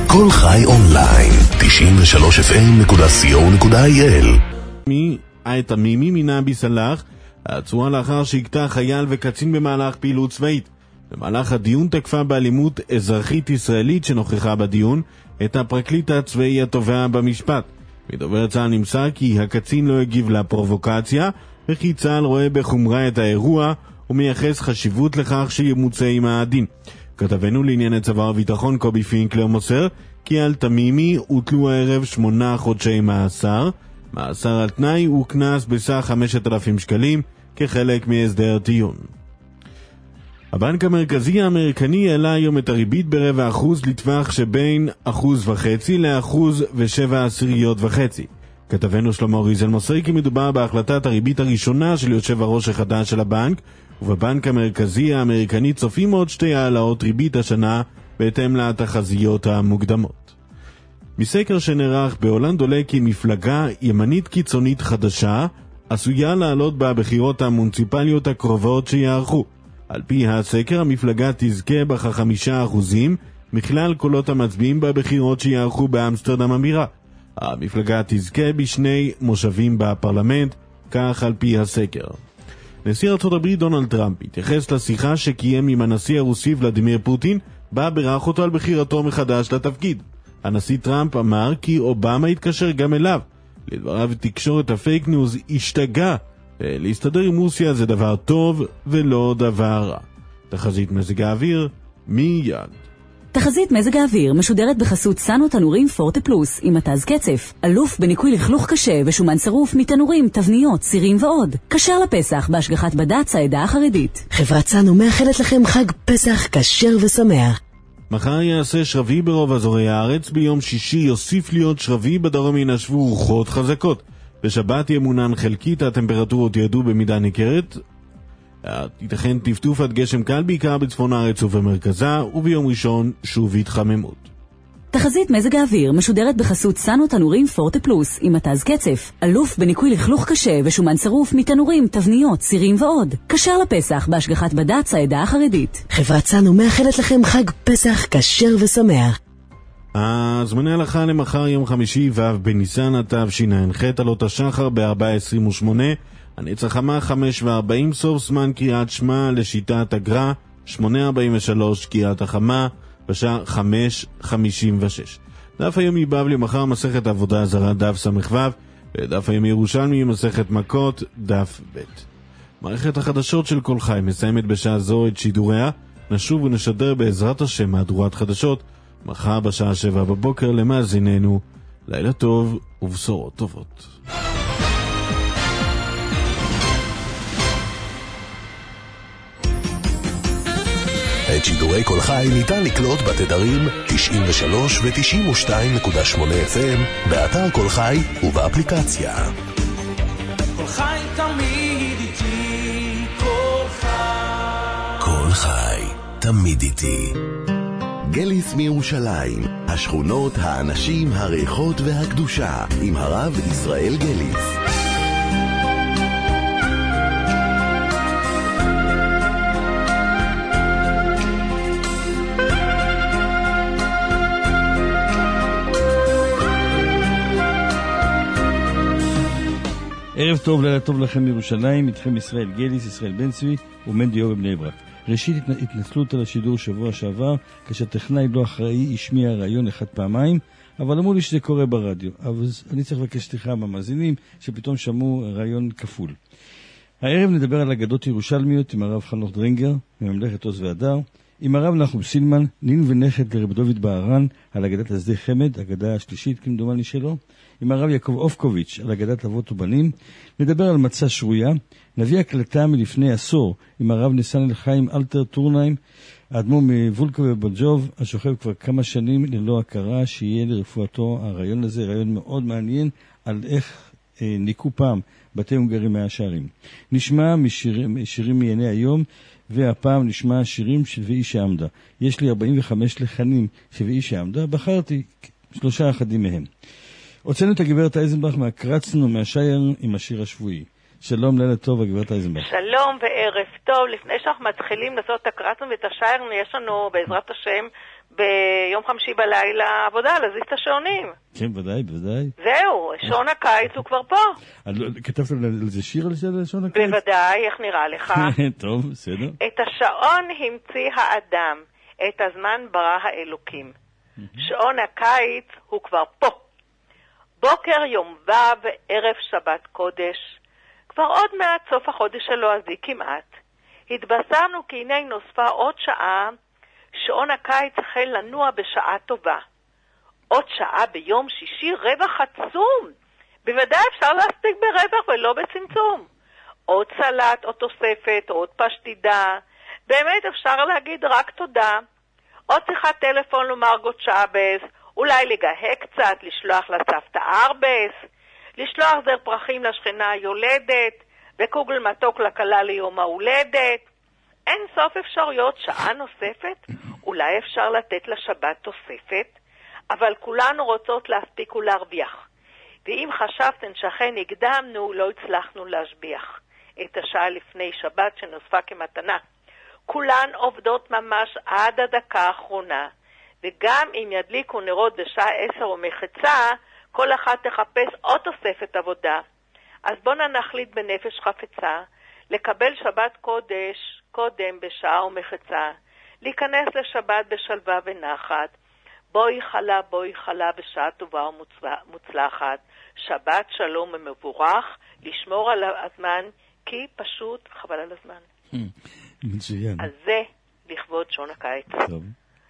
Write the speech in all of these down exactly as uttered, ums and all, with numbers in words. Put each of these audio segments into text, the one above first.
כל חי אונליין, תשעים ושלוש אף אם נקודה סי או נקודה איי אל. מי את המימי מנבי סלח עצורה לאחר שהקטע חייל וקצין במהלך פעילות צבאית. במהלך הדיון תקפה באלימות אזרחית ישראלית שנוכחה בדיון את הפרקליט הצבאי התובע במשפט. מדובר צה"ל נמסר כי הקצין לא הגיב לפרובוקציה וכי צה"ל רואה בחומרה את האירוע ומייחס חשיבות לכך שימוצא עם הדין. כתבנו לענייני צבא וביטחון קובי פינקלר מוסר כי על תמימי הוטלו הערב שמונה חודשי מאסר. מאסר על תנאי הוא קנס בסך חמשת אלפים שקלים כחלק מהסדר טיעון. הבנק המרכזי האמריקני העלה היום את הריבית ברבע אחוז לטווח שבין אחוז וחצי לאחוז ושבע עשיריות וחצי. כתבנו שלמה ריזל מוסר כי מדובר בהחלטת הריבית הראשונה של יושב הראש החדש של הבנק, ובבנק המרכזי האמריקני צופים עוד שתי העלאות ריבית השנה בהתאם לתחזיות המוקדמות. מסקר שנערך בהולנד עולה כי מפלגה ימנית קיצונית חדשה עשויה לעלות בבחירות המוניציפליות הקרובות שיערכו. על פי הסקר המפלגה תזכה בכ-חמישה אחוזים מכלל קולות המצביעים בבחירות שיערכו באמסטרדם הבירה. המפלגה תזכה בשני מושבים בפרלמנט, כך על פי הסקר. נשיא ארצות הברית דונלד טראמפ התייחס לשיחה שקיים עם הנשיא הרוסי ולדימיר פוטין, בה בירך אותו על בחירתו מחדש לתפקיד. הנשיא טראמפ אמר כי אובמה התקשר גם אליו. לדבריו תקשורת הפייק ניוז השתגע. להסתדר עם רוסיה זה דבר טוב ולא דבר רע. תחזית מזג האוויר מיד. תחזית מזג האוויר משודרת בחסות סנו תנורים פורטה פלוס עם מתז קצף, אלוף בניקוי לכלוך קשה ושומן שרוף מתנורים, תבניות, צירים ועוד. כשר לפסח בהשגחת בד"ץ העדה החרדית. חברת סנו מאחלת לכם חג פסח כשר ושמח. מחר יעשה שרבי ברוב אזורי הארץ, ביום שישי יוסיף להיות שרבי, בדרום ינשבו רוחות חזקות. בשבת ימונן חלקית, הטמפרטורות ירדו במידה ניכרת. ייתכן טפטוף עד גשם קל בעיקר בצפון הארץ ובמרכזה, וביום ראשון שוב התחממות. תחזית מזג האוויר משודרת בחסות סנו תנורים פורטה פלוס עם מתז קצף, אלוף בניקוי לכלוך קשה ושומן שרוף מתנורים, תבניות, צירים ועוד. כשר לפסח בהשגחת בד"ץ העדה החרדית. חברת סנו מאחלת לכם חג פסח כשר ושמח. הזמני הלכה למחר יום חמישי ו' בניסן התשע"ח, עלות השחר ב-ארבע עשרים ושמונה, הנצח חמה חמש וארבעים, סוף זמן קריאת שמע לשיטת הגר"א שמונה ארבעים ושלוש, קריאת החמה בשעה חמש חמישים ושש. דף היומי בבלי מחר מסכת עבודה זרה דף סמ"ו, ודף היומי ירושלמי מסכת מכות דף ב'. מערכת החדשות של כל חי מסיימת בשעה זו את שידוריה. נשוב ונשדר בעזרת השם מהדורת חדשות מחר בשעה שבע בבוקר. למאזיננו לילה טוב ובשורות טובות. את שידורי כל חי ניתן לקלוט בתדרים תשעים ושלוש ו-תשעים ושתיים נקודה שמונה אף אם באתר כל חי ובאפליקציה. כל חי תמיד איתי, כל חי. כל חי תמיד איתי. גליס מירושלים, השכונות, האנשים, הריחות והקדושה, עם הרב ישראל גליס. ערב טוב, לילה טוב לכם מירושלים, איתכם ישראל גליס, ישראל בן צבי ומנדיו בבני ברק. ראשית התנצלות על השידור שבוע שעבר, כאשר טכנאי לא אחראי השמיע רעיון אחד פעמיים, אבל אמרו לי שזה קורה ברדיו. אבל אני צריך לבקש סליחה מהמאזינים שפתאום שמעו רעיון כפול. הערב נדבר על אגדות ירושלמיות עם הרב חנוך דרינגר מממלכת עוז והדר, עם הרב נחום סילמן, נין ונכד לרב דוד בהרן על אגדת השדה חמד, אגדה השלישית כמדומני שלו, עם הרב יעקב אופקוביץ' על אגדת אבות ובנים. נדבר על מצה שרויה, נביא הקלטה מלפני עשור עם הרב ניסן אלחיים אלתר טורניים, האדמו"ר מוולקה ובלג'וב, השוכב כבר כמה שנים ללא הכרה, שיהיה לרפואתו. הרעיון הזה רעיון מאוד מעניין על איך אה, ניקו פעם בתי הונגרים מהשערים. נשמע משירים, שירים מעייני היום, והפעם נשמע שירים של ואי שעמדה. יש לי ארבעים וחמש לחנים של ואי שעמדה, בחרתי שלושה אחדים מהם. הוצאנו את הגברת אייזנבך מהקרצנו מהשייר עם השיר השבועי. שלום, לילה טוב, הגברת אייזנבך. שלום וערב טוב. לפני שאנחנו מתחילים לעשות את הקרצנו ואת השיירנו, יש לנו בעזרת השם ביום חמישי בלילה עבודה, להזיז את השעונים. כן, ודאי, בוודאי. זהו, שעון הקיץ הוא כבר פה. כתבת על זה שיר על שעון הקיץ? בוודאי, איך נראה לך? טוב, בסדר. את השעון המציא האדם, את הזמן ברא האלוקים. שעון הקיץ הוא כבר פה. בוקר יום ו' ערב שבת קודש, כבר עוד מעט סוף החודש הלועזי כמעט. התבשרנו כי הנה נוספה עוד שעה, שעון הקיץ החל לנוע בשעה טובה. עוד שעה ביום שישי, רווח עצום. בוודאי אפשר להספיק ברווח ולא בצמצום. עוד סלט, עוד תוספת, עוד פשטידה. באמת אפשר להגיד רק תודה. עוד שיחת טלפון למרגות שבס, אולי לגהה קצת, לשלוח לסבתא ארבס, לשלוח זר פרחים לשכנה היולדת, וקוגל מתוק לקלה ליום ההולדת. אין סוף אפשרויות, שעה נוספת, אולי אפשר לתת לשבת תוספת, אבל כולנו רוצות להספיק ולהרוויח. ואם חשבתן שכן הקדמנו, לא הצלחנו להשביח את השעה לפני שבת שנוספה כמתנה. כולן עובדות ממש עד הדקה האחרונה, וגם אם ידליקו נרות בשעה עשר או מחצה, כל אחת תחפש עוד תוספת עבודה. אז בואו נחליט בנפש חפצה, לקבל שבת קודש קודם בשעה או מחצה, להיכנס לשבת בשלווה ונחת, בואי חלה בואי חלה בשעה טובה ומוצלחת, שבת שלום ומבורך, לשמור על הזמן, כי פשוט חבל על הזמן. מצוין. אז זה לכבוד שעון הקיץ. טוב.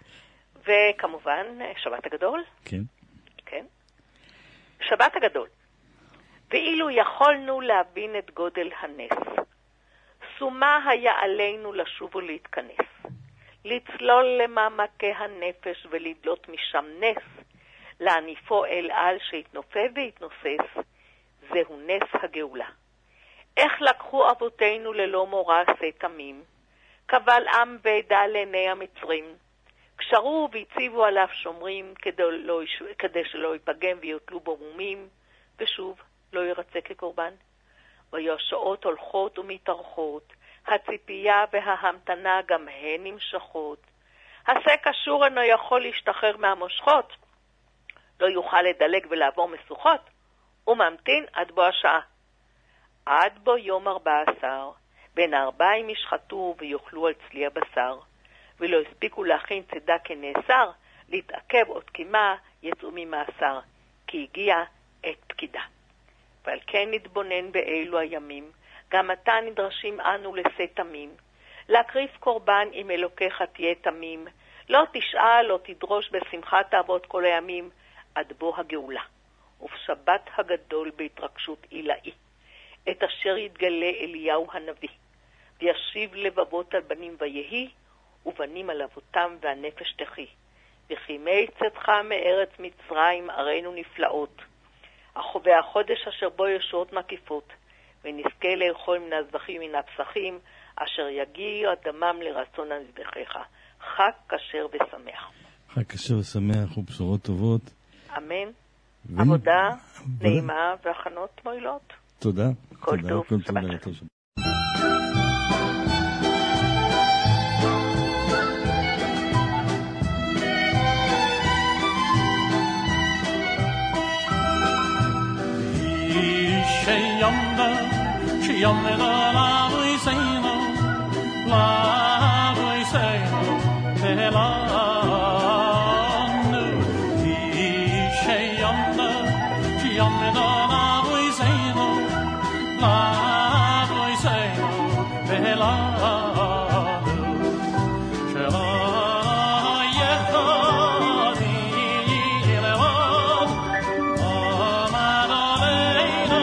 וכמובן, שבת הגדול. כן. כן. שבת הגדול. ואילו יכולנו להבין את גודל הנס, סומה היה עלינו לשוב ולהתכנס, לצלול למעמקי הנפש ולדלות משם נס, להניפו אל על שיתנופף ויתנוסס, זהו נס הגאולה. איך לקחו אבותינו ללא מורא שא תמים, קבל עם ועדה לעיני המצרים, קשרו והציבו עליו שומרים כדי, לא, כדי שלא ייפגם ויוטלו בו מומים, ושוב לא ירצה כקורבן. והשעות הולכות ומתארכות, הציפייה וההמתנה גם הן נמשכות. השא קשור אינו יכול להשתחרר מהמושכות, לא יוכל לדלג ולעבור משוכות, וממתין עד בו השעה. עד בו יום ארבע עשר, בין הארבעים ישחטו ויאכלו על צלי הבשר, ולא הספיקו להכין צידה כנאסר, להתעכב עוד כמה יצאו ממאסר, כי הגיע עת פקידה. ועל כן נתבונן באלו הימים, גם עתה נדרשים אנו לשא תמים, להקריב קורבן עם אלוקיך תהיה תמים, לא תשאל, לא תדרוש בשמחת תעבוד כל הימים, עד בו הגאולה. ובשבת הגדול בהתרגשות עילאי, את אשר יתגלה אליהו הנביא, וישיב לבבות על בנים ויהי, ובנים על אבותם והנפש תחי. וכימי צאתך מארץ מצרים ארינו נפלאות, החווה החודש אשר בו ישועות מקיפות, ונזכה לאכול מן הזבחים מן הפסחים, אשר יגיעו דמם לרצון המזבחיך. חג כשר ושמח. חג כשר ושמח ובשורות טובות. אמן. ו... עבודה ו... נעימה והכנות מועילות. תודה. כל תודה. טוב. כל שבת. תודה. טוב. Yonder, she yonder la we say no, la we say no, la no. She yonder, she yonder la we say no, la we say no, la no. She la yechadi levad, amadoleno.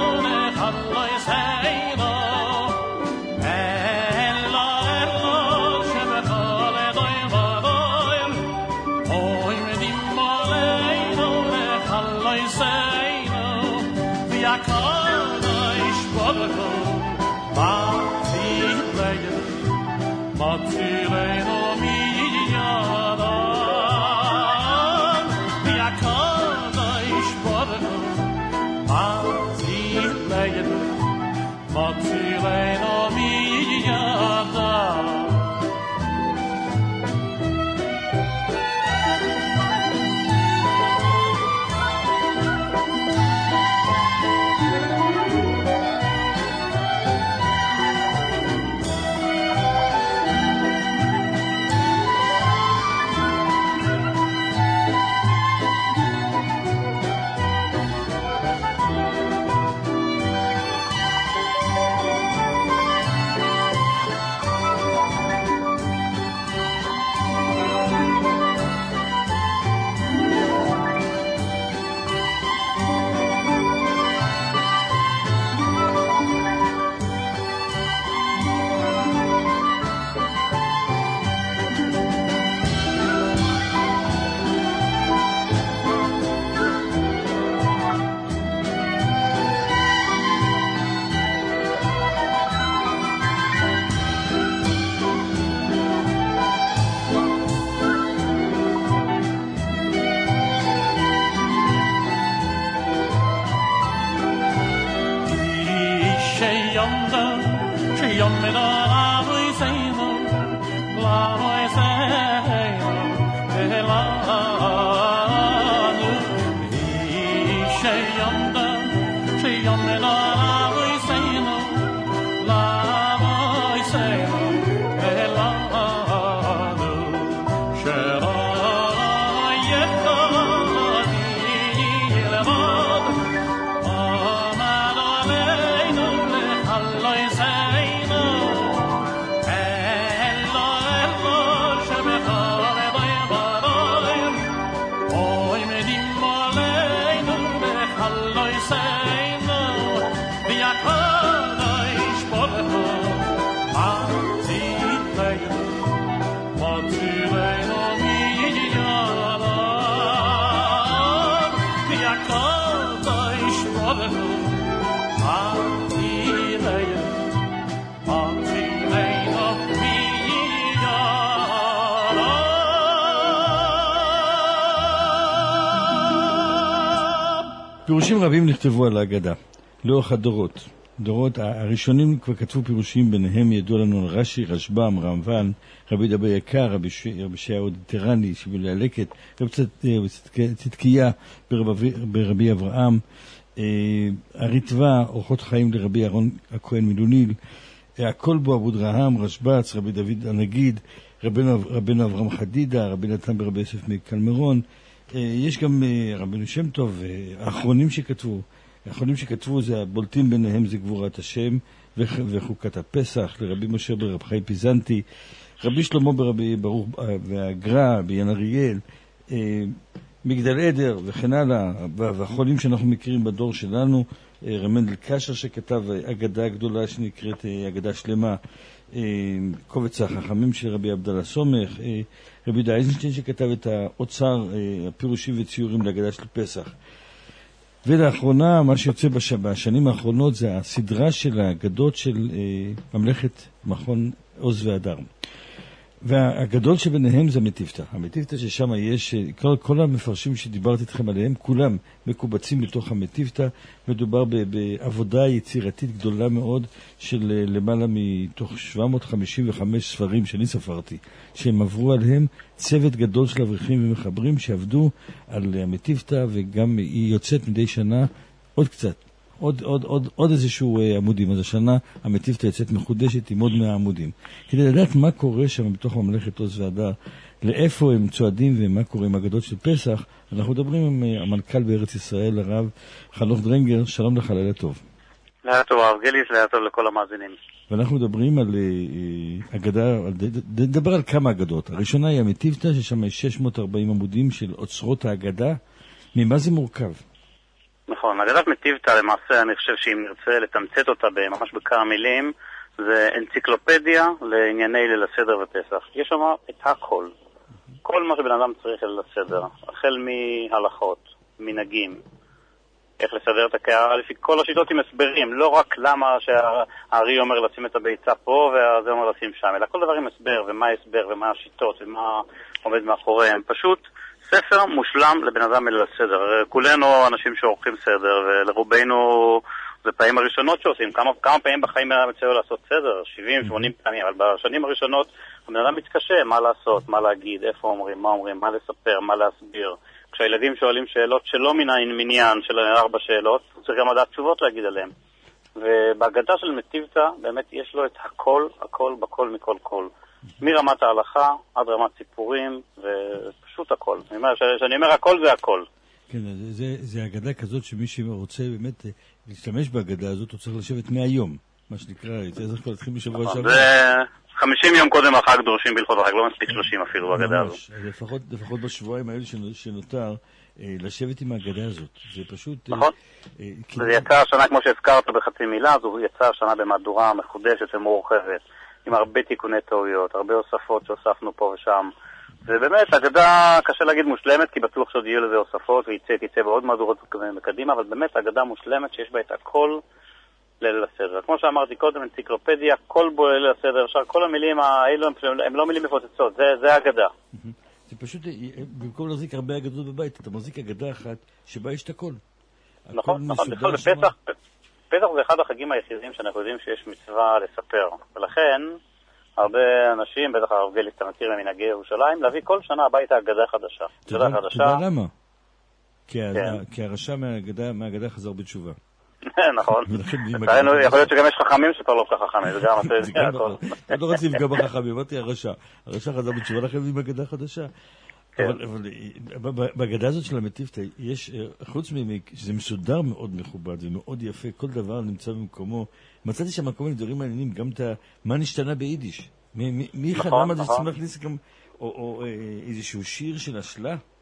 פירושים רבים נכתבו על ההגדה, לאורך הדורות. דורות הראשונים כבר כתבו פירושים, ביניהם ידוע לנו על רש"י, רשב"ם, רמב"ן, רבי דבי יקר, רבי ישעיהו דיטרני, שבילי הלקט, רבי צדקיה ברבי אברהם, הריטב"א, אורחות חיים לרבי אהרון הכהן מלוניל, הכל בו אבו דרהם, רשב"ץ, רבי דוד הנגיד, רבנו אברהם חדידה, רבי נתן ברבי יוסף מקלמרון. יש גם רבנו שם טוב, האחרונים שכתבו, האחרונים שכתבו זה הבולטים ביניהם זה גבורת השם וחוקת הפסח, לרבי משה ברב חי פיזנטי, רבי שלמה ברבי ברוך והגר"א, ביאן אריאל, מגדל עדר וכן הלאה, והחולים שאנחנו מכירים בדור שלנו, רמנדל קשר שכתב אגדה גדולה שנקראת אגדה שלמה, קובץ החכמים של רבי עבדאללה סומך, רבי יהודה אייזנשטיין שכתב את האוצר, הפירושים וציורים להגדה של פסח. ולאחרונה, מה שיוצא בשנים האחרונות זה הסדרה של האגדות של ממלכת מכון עוז והדר. והגדול שביניהם זה המטיפתא. המטיפתא ששם יש, כל, כל המפרשים שדיברתי איתכם עליהם, כולם מקובצים בתוך המטיפתא. מדובר בעבודה יצירתית גדולה מאוד של למעלה מתוך שבע מאות חמישים וחמש ספרים שאני ספרתי, שהם עברו עליהם צוות גדול של אברכים ומחברים שעבדו על המטיפתא, וגם היא יוצאת מדי שנה עוד קצת. עוד, עוד, עוד, עוד איזשהו עמודים. אז השנה המטיפתא יוצאת מחודשת עם עוד מאה עמודים. כדי לדעת מה קורה שם בתוך ממלכת עוז והדר, לאיפה הם צועדים ומה קורה עם אגדות של פסח, אנחנו מדברים עם המנכ"ל בארץ ישראל, הרב חנוך דרנגר. שלום לך, לילה טוב. לילה טוב, הרב גליס, לילה טוב לכל המאזינים. ואנחנו מדברים על אגדה, נדבר על כמה אגדות. הראשונה היא המטיפתא, ששם יש שש מאות וארבעים עמודים של אוצרות האגדה. ממה זה מורכב? נכון, אגדת מטיפתא למעשה, אני חושב שאם נרצה לתמצת אותה ממש בכמה מילים, זה אנציקלופדיה לענייני ליל הסדר ופסח. יש שם את הכל, כל מה שבן אדם צריך ליל הסדר, החל מהלכות, מנהגים, איך לסדר את הקערה, לפי כל השיטות עם הסברים, לא רק למה שהארי אומר לשים את הביצה פה והזה אומר לשים שם, אלא כל דבר עם הסבר, ומה ההסבר ומה השיטות ומה עומד מאחוריהם. פשוט ספר מושלם לבן אדם ליל הסדר. כולנו אנשים שעורכים סדר, ולרובנו זה פעמים הראשונות שעושים. כמה, כמה פעמים בחיים מצאו לעשות סדר? שבעים שמונים פעמים. אבל בשנים הראשונות הבן אדם מתקשה מה לעשות, מה להגיד, איפה אומרים, מה אומרים, מה לספר, מה להסביר. כשהילדים שואלים שאלות שלא מן העניין של ארבע שאלות, צריך גם לדעת תשובות להגיד עליהם. ובהגדה של מטיפתא באמת יש לו את הכל, הכל, בכל, מכל כל. מרמת ההלכה עד רמת סיפורים, ופשוט הכל. כשאני אומר הכל זה הכל. כן, זה, זה אגדה כזאת שמי שרוצה באמת להשתמש בהגדה הזאת, הוא צריך לשבת מהיום, מה שנקרא, זה צריך להתחיל בשבוע שבוע. זה חמישים יום קודם החג דורשים בהלכות החג, לא מספיק שלושים אפילו בהגדה הזאת. לפחות, לפחות בשבועיים האלה שנותר, לשבת עם ההגדה הזאת. זה פשוט... נכון. זה יצא השנה, כמו שהזכרת בחצי מילה, זה יצא השנה במהדורה מחודשת ומורחבת. עם הרבה תיקוני טעויות, הרבה הוספות שהוספנו פה ושם. ובאמת, אגדה קשה להגיד מושלמת, כי בטוח שעוד יהיו לזה הוספות, ויצא, תצא בעוד מהדורות מקדימה, אבל באמת אגדה מושלמת שיש בה את הכל ליל הסדר. כמו שאמרתי קודם, אנציקלופדיה, כל בו ליל הסדר, אפשר, כל המילים האלו הם לא מילים מפוצצות, זה, זה אגדה. זה פשוט, במקום להחזיק הרבה אגדות בבית, אתה מחזיק אגדה אחת שבה יש את הכל. נכון, נכון, בכלל בפסח, פסח זה אחד החגים היחידים שאנחנו יודעים שיש מצווה לספר, ולכן הרבה אנשים, בטח הרב גליס, אתה מכיר ממנהגי ירושלים, להביא כל שנה הביתה אגדה חדשה. אתה יודע למה? כי הרשע מהאגדה חזר בתשובה. נכון. יכול להיות שגם יש חכמים שכבר לא כך חכמים, זה גם הכל. אני לא רציתי לפגוע בחכמים, אמרתי הרשע. הרשע חזר בתשובה, לכן עם אגדה חדשה. אבל בהגדה הזאת של המטיפתא, יש, חוץ שזה מסודר מאוד מכובד ומאוד יפה, כל דבר נמצא במקומו. מצאתי שם כל מיני דברים מעניינים, גם את מה נשתנה ביידיש. מי חלם על זה צריכים להכניס גם, או איזשהו שיר של השלה,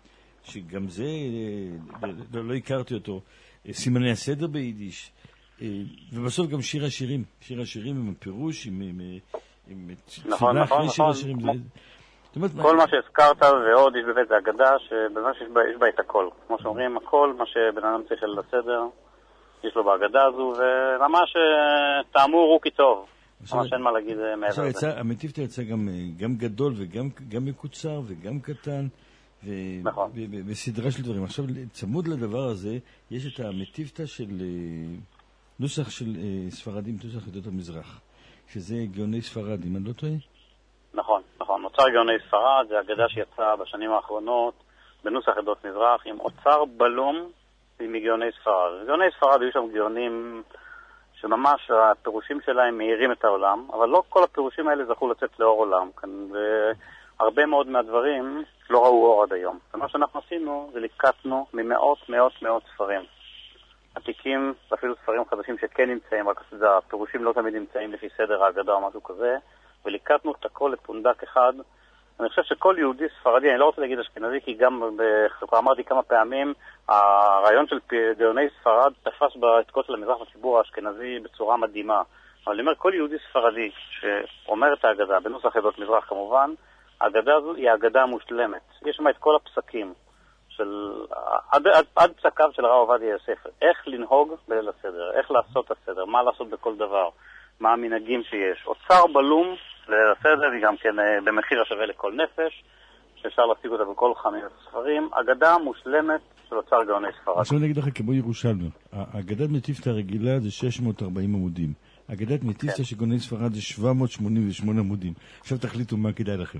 שגם זה, לא, לא הכרתי אותו, סימני הסדר ביידיש, ובסוף גם שיר השירים, שיר השירים עם הפירוש, עם, עם, עם נכון, נכון, שיר נכון. השירים. כמו... זה... כל מה שהזכרת ועוד יש באמת, זה אגדה שבאמת יש בה, יש בה את הכל. כמו שאומרים, הכל מה שבן אדם צריך לסדר, יש לו בהגדה הזו, וממש תאמור הוא כי טוב. ממש אין מה להגיד מעבר לזה. המטיפתא יצא גם, גם גדול וגם גם מקוצר וגם קטן, ו... נכון. בסדרה של דברים. עכשיו, צמוד לדבר הזה, יש את המטיפתא של נוסח של ספרדים, נוסח עדות המזרח, שזה גאוני ספרד, אם אני לא טועה? נכון, נכון. אוצר גאוני ספרד, זה אגדה שיצאה בשנים האחרונות בנוסח עדות מזרח, עם אוצר בלום מגאוני ספרד. גאוני ספרד היו שם גאונים שממש הפירושים שלהם מאירים את העולם, אבל לא כל הפירושים האלה זכו לצאת לאור עולם כאן, והרבה מאוד מהדברים לא ראו אור עד היום. ומה שאנחנו עשינו זה ליקטנו ממאות מאות מאות ספרים. עתיקים, ואפילו ספרים חדשים שכן נמצאים, רק הפירושים לא תמיד נמצאים לפי סדר ההגדה או משהו כזה, וליקטנו את הכל לפונדק אחד. אני חושב שכל יהודי ספרדי, אני לא רוצה להגיד אשכנזי, כי גם כבר אמרתי כמה פעמים, הרעיון של גאוני ספרד תפס בעתקות של המזרח לציבור האשכנזי בצורה מדהימה. אבל אני אומר, כל יהודי ספרדי שאומר את ההגדה, בנוסח עדות מזרח כמובן, ההגדה הזו היא ההגדה המושלמת. יש שם את כל הפסקים, של, עד, עד, עד פסקיו של הרב עובדיה יוסף, איך לנהוג בליל הסדר, איך לעשות את הסדר, מה לעשות בכל דבר, מה המנהגים שיש. אוצר בלום לליל הסדר, היא גם כן במחיר השווה לכל נפש, שאפשר להשיג אותה בכל חמש ספרים, אגדה מושלמת של אוצר גאוני ספרד. עכשיו נגיד לך כמו ירושלמי, אגדת מטיפתא הרגילה זה שש מאות וארבעים עמודים, אגדת מטיפתא של גאוני ספרד זה שבע מאות שמונים ושמונה עמודים. עכשיו תחליטו מה כדאי לכם.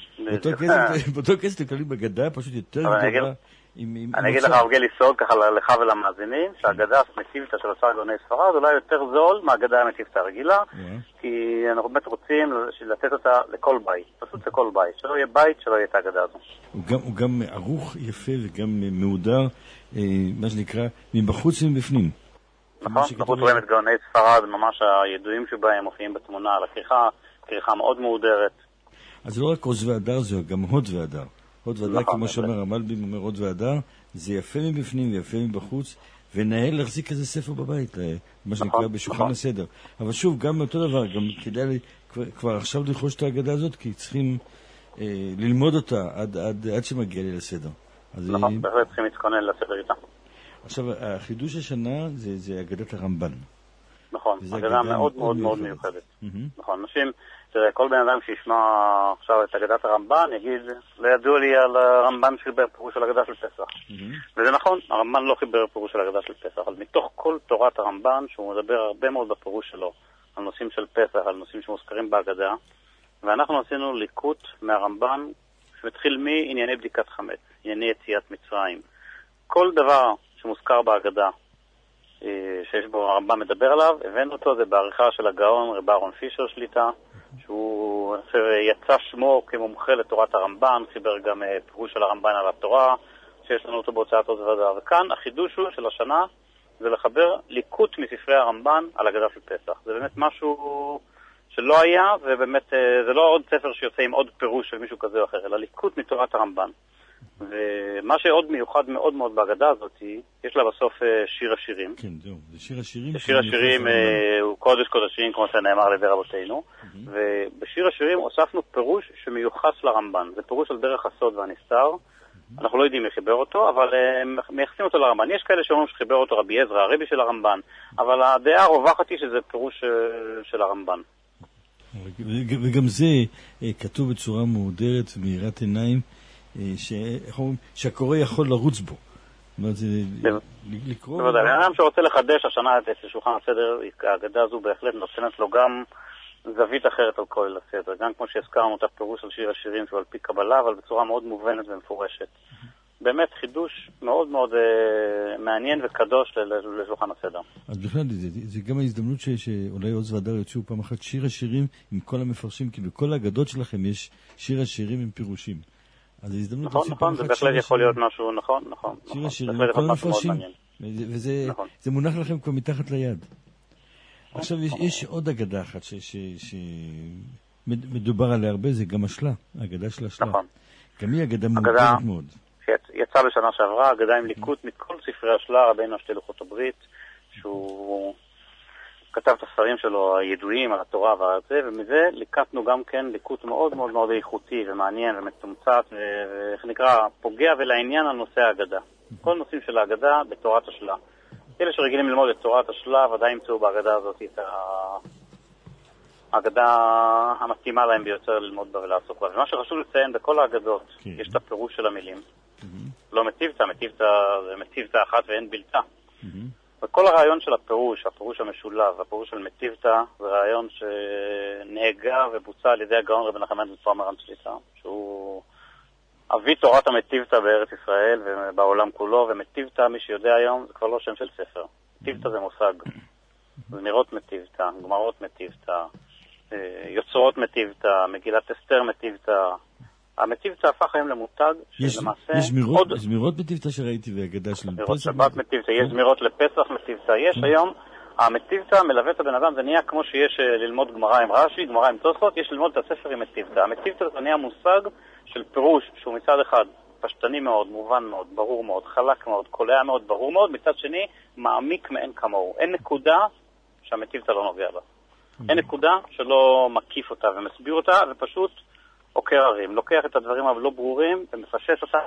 באותו כסף תקלים בגדה פשוט יותר גדולה. אני אגיד לך אבגלי סוד ככה לך ולמאזינים, שהאגדה מטיפתא של אוצר גאוני ספרד אולי יותר זול מהאגדה המטיפתא הרגילה, כי אנחנו באמת רוצים לתת אותה לכל בית, פשוט לכל בית, שלא יהיה בית שלא יהיה את האגדה הזו. הוא גם ערוך יפה וגם מהודר, מה שנקרא, מבחוץ ומבפנים. נכון, אנחנו רואים את גאוני ספרד, ממש הידועים שבהם מופיעים בתמונה על הכריכה, כריכה מאוד מהודרת. אז זה לא רק עוז והדר, זה גם הוד והדר. הוד והדר, כמו שאומר המלבים, אומר הוד והדר, זה יפה מבפנים ויפה מבחוץ, ונהל להחזיק איזה ספר בבית, מה שנקרא בשולחן הסדר. אבל שוב, גם אותו דבר, גם כדאי כבר עכשיו לרכוש את ההגדה הזאת, כי צריכים ללמוד אותה עד שמגיע לי לסדר. נכון, בהחלט צריכים להתכונן לסדר איתה. עכשיו, החידוש השנה זה אגדת הרמב"ן. נכון, אגדה מאוד מאוד מאוד מיוחדת. נכון, אנשים... תראה, כל בן אדם שישמע עכשיו את אגדת הרמב"ן יגיד, לא ידוע לי על הרמב"ן שחיבר פירוש של אגדה של פסח. וזה נכון, הרמב"ן לא חיבר פירוש של אגדה של פסח, אבל מתוך כל תורת הרמב"ן, שהוא מדבר הרבה מאוד בפירוש שלו, על נושאים של פסח, על נושאים שמוזכרים בהגדה, ואנחנו עשינו ליקוט מהרמב"ן שמתחיל מענייני בדיקת חמץ, ענייני יציאת מצרים. כל דבר שמוזכר בהגדה, שיש בו הרמב"ן מדבר עליו, הבאנו אותו, זה בעריכה של הגאון רב אהרון פישר שליטה, שהוא יצא שמו כמומחה לתורת הרמב"ן, חיבר גם פירוש של הרמב"ן על התורה, שיש לנו אותו בהוצאת עוז והדר. וכאן החידוש של השנה זה לחבר ליקוט מספרי הרמב"ן על אגדה של פסח. זה באמת משהו שלא היה, ובאמת זה לא עוד ספר שיוצא עם עוד פירוש של מישהו כזה או אחר, אלא ליקוט מתורת הרמב"ן. ומה שעוד מיוחד מאוד מאוד בהגדה הזאת, יש לה בסוף שיר השירים. כן, זהו, זה שיר השירים. שיר השירים הוא קודש קודשים, כמו שנאמר על ידי רבותינו, ובשיר השירים הוספנו פירוש שמיוחס לרמב"ן. זה פירוש על דרך הסוד והנסתר. אנחנו לא יודעים מי חיבר אותו, אבל מייחסים אותו לרמב"ן. יש כאלה שאומרים שחיבר אותו רבי עזרא, הרבי של הרמב"ן, אבל הדעה הרווחת היא שזה פירוש של הרמב"ן. וגם זה כתוב בצורה מהודרת ומאירת עיניים, שהקורא יכול לרוץ בו. לקרוא... בוודאי, האדם שרוצה לחדש השנה את שולחן הסדר, ההגדה הזו בהחלט נותנת לו גם זווית אחרת על כל הסדר, גם כמו שהזכרנו את הפירוש על שיר השירים שהוא על פי קבלה, אבל בצורה מאוד מובנת ומפורשת. באמת חידוש מאוד מאוד מעניין וקדוש לשולחן הסדר. אז בכלל, זה גם ההזדמנות שאולי עוז והדר יוציאו פעם אחת שיר השירים עם כל המפרשים, כי בכל האגדות שלכם יש שיר השירים עם פירושים. אז ההזדמנות נכון, נכון, זה בהחלט יכול להיות משהו, נכון, נכון. שיר השירים, כל המפרשים, וזה מונח לכם כבר מתחת ליד. עכשיו יש עוד אגדה אחת שמדובר עליה הרבה, זה גם השלה, האגדה של השלה. נכון. גם היא אגדה מורכבת מאוד. שיצא בשנה שעברה, אגדה עם ליקוט מכל ספרי השלה, רבינו שתי לוחות הברית, שהוא כתב את הספרים שלו הידועים על התורה ועל זה, ומזה ליקטנו גם כן ליקוט מאוד מאוד מאוד איכותי ומעניין ומצומצת, ואיך נקרא, פוגע ולעניין על נושא האגדה. כל נושאים של האגדה בתורת השלה. אלה שרגילים ללמוד את תורת השלה, ודאי ימצאו באגדה הזאת את האגדה המתאימה להם ביותר ללמוד בה ולעסוק בה. ומה שחשוב לציין בכל האגדות, כן. יש את הפירוש של המילים. Mm-hmm. לא מטיבתא, מטיבתא זה מטיבתא אחת ואין בלתה. Mm-hmm. וכל הרעיון של הפירוש, הפירוש המשולב, הפירוש של מטיבתא, זה רעיון שנהגה ובוצע על ידי הגאון רבי נחמן בן צבי מרן שליט"א, שהוא אבי תורת המטיבתא בארץ ישראל ובעולם כולו, ומטיבתא, מי שיודע היום, זה כבר לא שם של ספר. מטיבתא זה מושג. זה נראות מטיבתא, גמרות מטיבתא, יוצרות מטיבתא, מגילת אסתר מטיבתא. המטיבתא הפך היום למותג שלמעשה... יש זמירות, יש זמירות מטיבתא שראיתי והגדה של זמירות שבת מטיבתא, יש זמירות לפסח מטיבתא, יש היום, המטיבתא מלווה את הבן אדם, זה נהיה כמו שיש ללמוד גמרא עם רש"י, גמרא עם תוספות, יש ללמוד את הספר עם מטיבתא. המטיבתא זה נהיה מושג של פירוש שהוא מצד אחד פשטני מאוד, מובן מאוד, ברור מאוד, חלק מאוד, קולע מאוד, ברור מאוד, מצד שני מעמיק מאין כמוהו. אין נקודה שהמטיבתא לא נוגע בה. אין נקודה שלא מקיף אותה ומסביר אותה, ופשוט עוקר הרים, לוקח את הדברים הלא ברורים ומפשט אותה,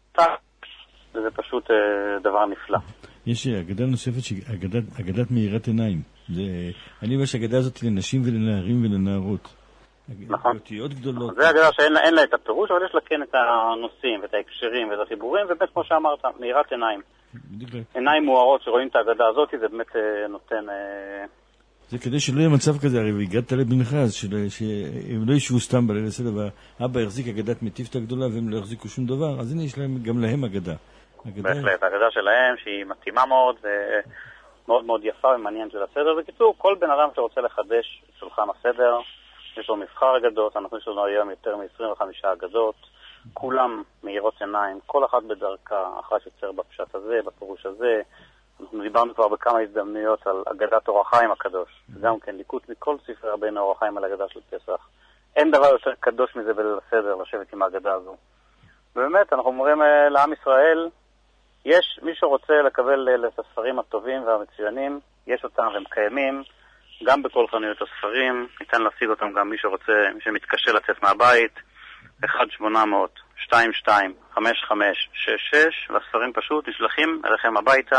וזה פשוט אה, דבר נפלא. יש אגדה נוספת, אגדת, אגדת מאירת עיניים. זה, אני אומר שהאגדה הזאת לנשים ולנערים ולנערות. נכון. אותיות גדולות. זה אגדה שאין לה, אין לה את הפירוש, אבל יש לה כן את הנושאים ואת ההקשרים ואת החיבורים, ובאמת כמו שאמרת, מאירת עיניים. עיניים מוארות שרואים את האגדה הזאת, זה באמת אה, נותן... אה, זה כדי שלא יהיה מצב כזה, הרי הגעת לבנחז, שהם לא ישבו סתם בליל הסדר, והאבא יחזיק אגדת מטיבתא גדולה, והם לא יחזיקו שום דבר, אז הנה יש להם, גם להם אגדה. בהחלט, האגדה שלהם, שהיא מתאימה מאוד, ומאוד מאוד יפה ומעניינת של הסדר. בקיצור, כל בן אדם שרוצה לחדש את שולחן הסדר, יש לו מבחר אגדות, אנחנו יש לנו היום יותר מ-עשרים וחמש אגדות, כולם מאירות עיניים, כל אחת בדרכה, אחת יוצר בפשט הזה, בפירוש הזה. אנחנו דיברנו כבר בכמה הזדמנויות על אגדת אור החיים הקדוש, גם כן ליקוט מכל ספרי רבינו אור החיים על אגדה של פסח. אין דבר יותר קדוש מזה בליל הסדר לשבת עם האגדה הזו. ובאמת, אנחנו אומרים לעם ישראל, יש מי שרוצה לקבל את הספרים הטובים והמצוינים, יש אותם והם קיימים, גם בכל חנויות הספרים, ניתן להשיג אותם גם מי שרוצה, מי שמתקשה לצאת מהבית, אחת שמונה אפס אפס שתיים שתיים חמש חמש שש שש, והספרים פשוט נשלחים אליכם הביתה,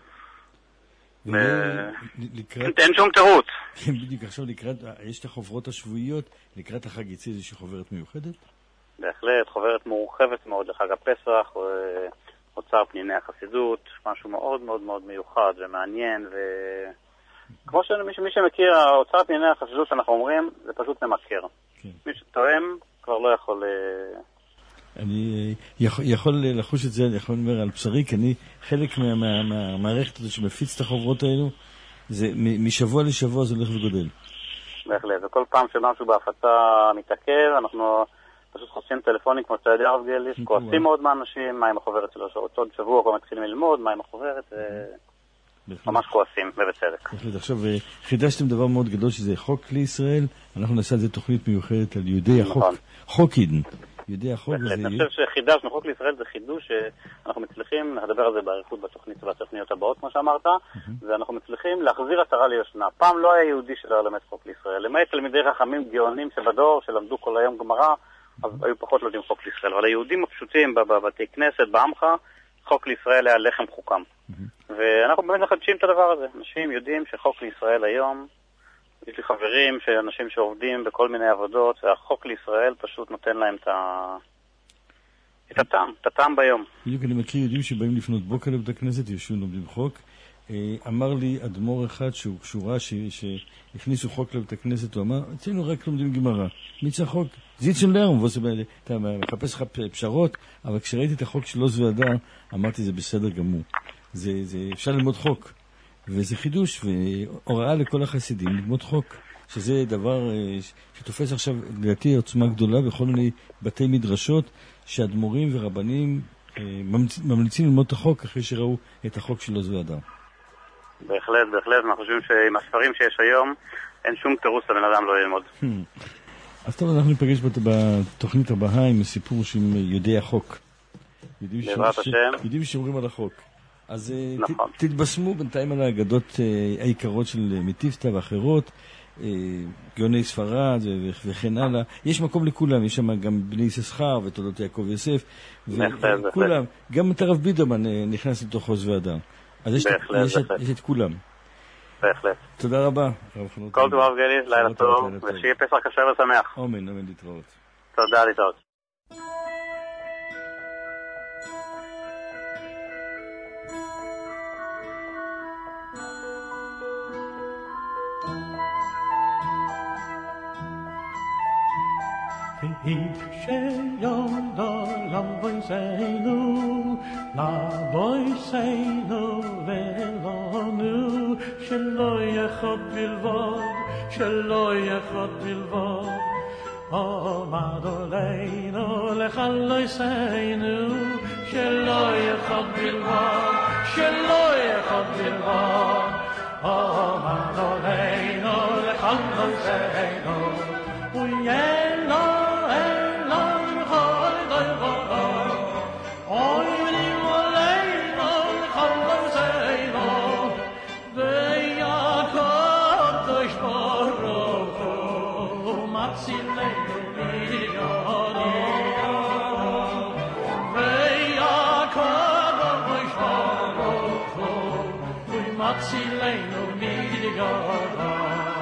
אין שום תירוץ. בדיוק עכשיו לקראת, יש את החוברות השבועיות, לקראת החג יצא איזושהי חוברת מיוחדת? בהחלט, חוברת מורחבת מאוד לחג הפסח, הוצאה פניני החסידות, משהו מאוד מאוד מאוד מיוחד ומעניין, וכמו שמי שמכיר, הוצאה פניני החסידות שאנחנו אומרים, זה פשוט ממכר. מי שתואם כבר לא יכול... אני יכול, יכול לחוש את זה, אני יכול לדבר על בשרי, כי אני חלק מהמערכת הזאת שמפיץ את החוברות האלו, זה משבוע לשבוע זה הולך וגודל. בהחלט, וכל פעם שמשהו בהפצה מתעכב, אנחנו פשוט חוסים טלפונים כמו ציידי הרב גליס, כועסים מאוד מהאנשים, מה עם החוברת שלו, עוד שבוע כבר מתחילים ללמוד, מה עם החוברת, ממש כועסים, ובצדק. בהחלט, עכשיו חידשתם דבר מאוד גדול שזה חוק לישראל, אנחנו נעשה את זה תוכנית מיוחדת על יהודי החוק, חוק עידן. אני חושב שחידשנו, חוק לישראל זה חידוש שאנחנו מצליחים, נדבר על זה בעריכות בתוכנית ובתוכניות הבאות, כמו שאמרת, ואנחנו מצליחים להחזיר עטרה ליושנה. פעם לא היה יהודי שלא למד חוק לישראל, למעט תלמידי חכמים גאונים שבדור, שלמדו כל היום גמרא, אז היו פחות לומדים חוק לישראל, אבל היהודים הפשוטים בבתי כנסת, בעמך, חוק לישראל היה לחם חוקם. ואנחנו באמת מחדשים את הדבר הזה. אנשים יודעים שחוק לישראל היום, יש לי חברים, שאנשים שעובדים בכל מיני עבודות, והחוק לישראל פשוט נותן להם את, ה... את הטעם, את הטעם ביום. בדיוק אני מכיר יודעים שבאים לפנות בוקר לבית הכנסת, יושבים לומדים חוק. אמר לי אדמו"ר אחד שהוא קשורה שהכניסו חוק לבית הכנסת, הוא אמר, אצלנו רק לומדים גמרא. מי צריך חוק? זיצ'ן לרם, אתה מחפש לך פשרות, אבל כשראיתי את החוק של עוז והדר, אמרתי זה בסדר גמור. זה, זה, אפשר ללמוד חוק. וזה חידוש, והוראה לכל החסידים ללמוד חוק, שזה דבר שתופס עכשיו, לדעתי, עוצמה גדולה בכל מיני בתי מדרשות, שאדמו"רים ורבנים ממליצים ללמוד את החוק אחרי שראו את החוק של עוז והדר. בהחלט, בהחלט, אנחנו חושבים שעם הספרים שיש היום, אין שום תירוץ לבן אדם לא ללמוד. אז טוב, אנחנו ניפגש בתוכנית הבאה עם סיפור של יודעי החוק. בעזרת השם. יודעים שומרים על החוק. אז נכון. תתבשמו בינתיים על האגדות העיקרות של מטיפתא ואחרות, גאוני ספרד וכן הלאה. יש מקום לכולם, יש שם גם בני יששכר ותולדות יעקב יוסף, וכולם, גם את הרב בידרמן נכנס לתוך עוז ואדם. אז יש את כולם. בהחלט. תודה רבה. כל טוב גלי, לילה טוב, ושיהיה פסח כשר ושמח. אמן, אמן, להתראות. תודה, להתראות. שיום דולם בויסנו, לבויסנו ולנו, שלא יחד בלבד, שלא יחד בלבד. עמד עלינו לחלויסנו, שלא יחד בלבד, שלא יחד בלבד. עמד עלינו לחלויסנו, ויאללה Sileno midigara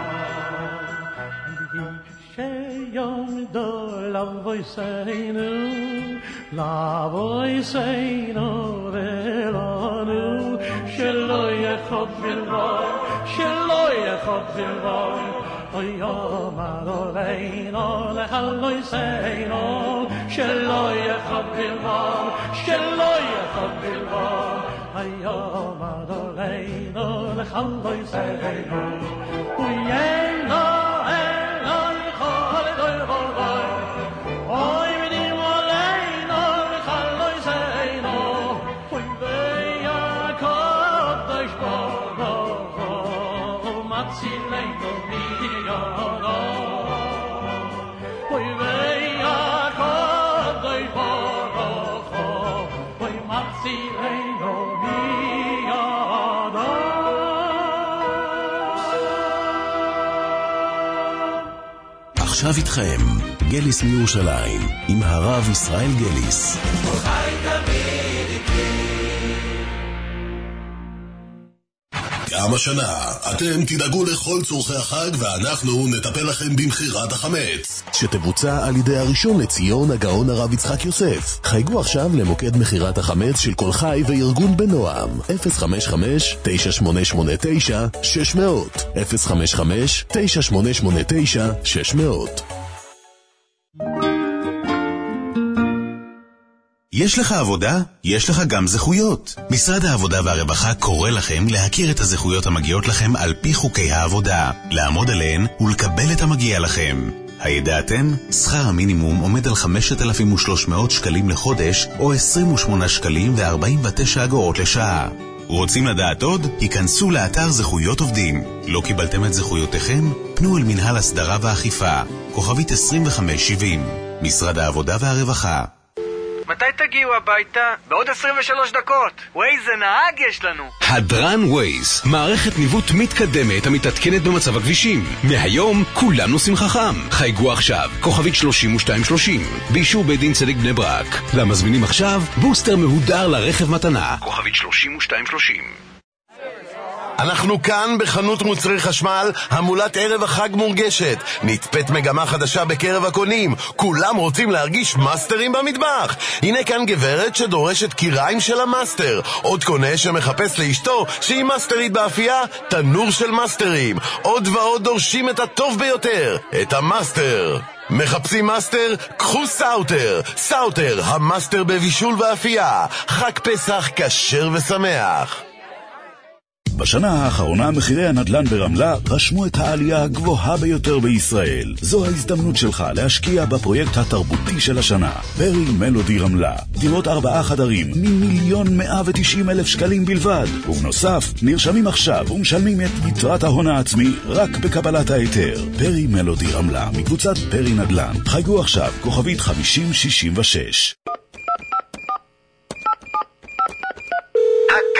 Sheyom do la voiseinu La voiseinu velanu Shelo yechot bilvar Shelo yechot bilvar Oyom adoleinu lechaloiseinu Shelo yechot bilvar Shelo yechot bilvar Oyom adoleinu לחלוי סגנו ויאללה אללה יחול דוי בורבוי אוי מדים עלינו לחלוי סגנו ויעקב דוי שבורבו מצילנו מידיגנו ויעקב דוי בורבו ומצילנו עכשיו איתכם, גליס מירושלים, עם הרב ישראל גליס. גם השנה, אתם תדאגו לכל צורכי החג ואנחנו נטפל לכם במחירת החמץ, שתבוצע על ידי הראשון לציון הגאון הרב יצחק יוסף. חייגו עכשיו למוקד מחירת החמץ של כל חי וארגון בנועם, אפס חמש חמש תשע שמונה שמונה תשע שש מאות, אפס חמש חמש תשע שמונה שמונה תשע שש מאות. יש לך עבודה? יש לך גם זכויות. משרד העבודה והרווחה קורא לכם להכיר את הזכויות המגיעות לכם על פי חוקי העבודה, לעמוד עליהן ולקבל את המגיע לכם. הידעתם? שכר המינימום עומד על חמשת אלפים ושלוש מאות שקלים לחודש או עשרים ושמונה שקלים ו-ארבעים ותשע אגורות לשעה. רוצים לדעת עוד? היכנסו לאתר זכויות עובדים. לא קיבלתם את זכויותיכם? פנו אל מנהל הסדרה והאכיפה, כוכבית עשרים וחמש שבעים, משרד העבודה והרווחה. מתי תגיעו הביתה? בעוד עשרים ושלוש דקות. ווייז נהג יש לנו. הדרן ווייז, מערכת ניווט מתקדמת המתעדכנת במצב הכבישים. מהיום כולם נוסעים חכם. חייגו עכשיו, כוכבית שלושים ושתיים שלושים, באישור בית דין צדק בני ברק. למזמינים עכשיו, בוסטר מהודר לרכב מתנה. כוכבית שלושים ושתיים שלושים. אנחנו כאן בחנות מוצרי חשמל, המולת ערב החג מורגשת. נצפת מגמה חדשה בקרב הקונים, כולם רוצים להרגיש מאסטרים במטבח. הנה כאן גברת שדורשת קיריים של המאסטר, עוד קונה שמחפש לאשתו שהיא מאסטרית באפייה, תנור של מאסטרים. עוד ועוד דורשים את הטוב ביותר, את המאסטר. מחפשים מאסטר? קחו סאוטר. סאוטר, המאסטר בבישול ואפייה. חג פסח כשר ושמח. בשנה האחרונה מחירי הנדל"ן ברמלה רשמו את העלייה הגבוהה ביותר בישראל. זו ההזדמנות שלך להשקיע בפרויקט התרבותי של השנה. פרי מלודי רמלה. דירות ארבעה חדרים ממיליון מאה ותשעים אלף שקלים בלבד. ובנוסף, נרשמים עכשיו ומשלמים את יתרת ההון העצמי רק בקבלת ההיתר. פרי מלודי רמלה, מקבוצת פרי נדל"ן. חייגו עכשיו, כוכבית חמישים שישים ושש.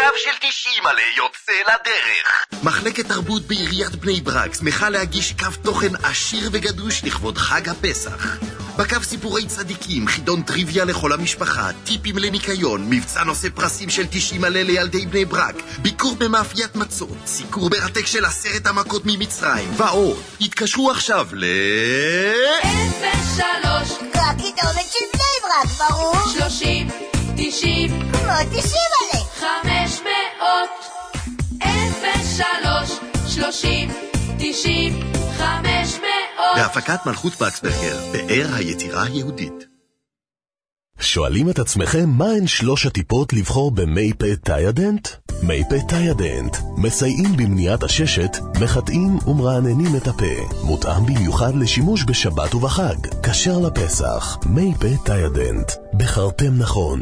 הקו של תשעים עלי יוצא לדרך. מחלקת תרבות בעיריית בני ברק שמחה להגיש קו תוכן עשיר וגדוש לכבוד חג הפסח. בקו סיפורי צדיקים, חידון טריוויה לכל המשפחה, טיפים לניקיון, מבצע נושא פרסים של תשעים עלי לילדי בני ברק, ביקור במאפיית מצות, סיקור מרתק של עשרת המכות ממצרים, ועוד. התקשרו עכשיו ל... אפס שלוש הכתובת של בני ברק, ברור? שלושים, תשעים כמו תשעים עלי חמש מאות אפס שלוש שלושים, תשעים חמש מאות בהפקת מלכות וקסברגר, פאר היצירה היהודית. שואלים את עצמכם מה הן שלוש הטיפות לבחור במי פה תאידנט? מי פה תאידנט מסייעים במניעת הששת, מחטאים ומרעננים את הפה. מותאם במיוחד לשימוש בשבת ובחג, כשר לפסח. מי פה תאידנט, בחרתם נכון.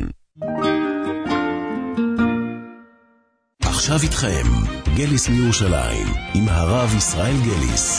עכשיו איתכם גליס מירושלים עם הרב ישראל גליס.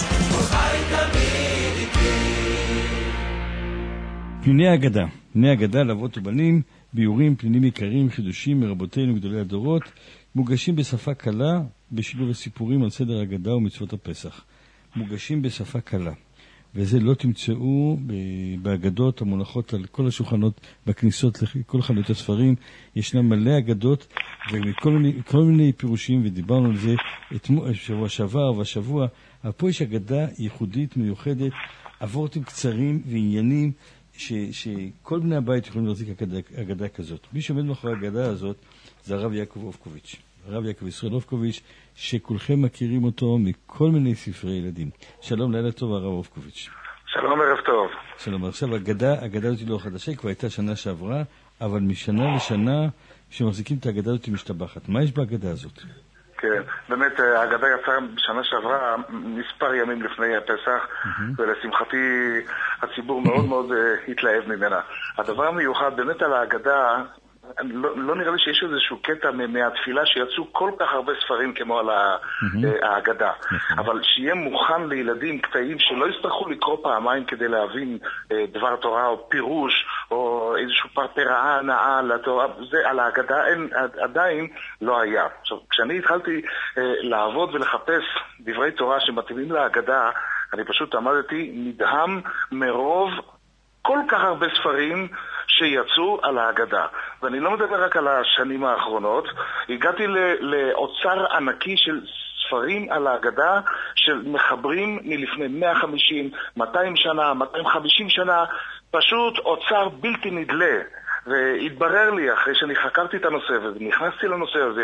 פניני האגדה, פניני האגדה לאבות ובנים, ביורים, פנינים עיקריים, חידושים מרבותינו גדולי הדורות, מוגשים בשפה קלה, בשילוב הסיפורים על סדר האגדה ומצוות הפסח. מוגשים בשפה קלה, וזה לא תמצאו באגדות המונחות על כל השולחנות בכניסות לכל חנויות הספרים. ישנם מלא אגדות וכל מיני, כל מיני פירושים, ודיברנו על זה שבוע שעבר והשבוע. אבל פה יש אגדה ייחודית מיוחדת, עבורתים קצרים ועניינים, ש, שכל בני הבית יכולים להחזיק אגדה, אגדה כזאת. מי שעומד מאחורי האגדה הזאת זה הרב יעקב אופקוביץ'. הרב יעקב ישראל אופקוביץ', שכולכם מכירים אותו מכל מיני ספרי ילדים. שלום, לילה טוב הרב אופקוביץ'. שלום, ערב טוב. שלום, עכשיו אגדה, אגדה הזאת לא חדשה, היא כבר הייתה שנה שעברה, אבל משנה לשנה שמחזיקים את האגדה הזאת משתבחת. מה יש באגדה הזאת? כן, באמת האגדה יצאה בשנה שעברה מספר ימים לפני הפסח, ולשמחתי הציבור מאוד מאוד התלהב ממנה. הדבר המיוחד באמת על האגדה, לא, לא נראה לי שיש איזשהו קטע מהתפילה שיצאו כל כך הרבה ספרים כמו על האגדה, אבל שיהיה מוכן לילדים קטעים שלא יצטרכו לקרוא פעמיים כדי להבין דבר תורה או פירוש או איזשהו פרפראה הנאה לתורה, זה על האגדה אין, עדיין לא היה. עכשיו, כשאני התחלתי לעבוד ולחפש דברי תורה שמתאימים לאגדה, אני פשוט עמדתי נדהם מרוב כל כך הרבה ספרים שיצאו על האגדה. ואני לא מדבר רק על השנים האחרונות, הגעתי לאוצר ענקי של ספרים על האגדה שמחברים מלפני מאה וחמישים, מאתיים שנה, מאתיים וחמישים שנה, פשוט אוצר בלתי נדלה. והתברר לי אחרי שאני חקרתי את הנושא ונכנסתי לנושא הזה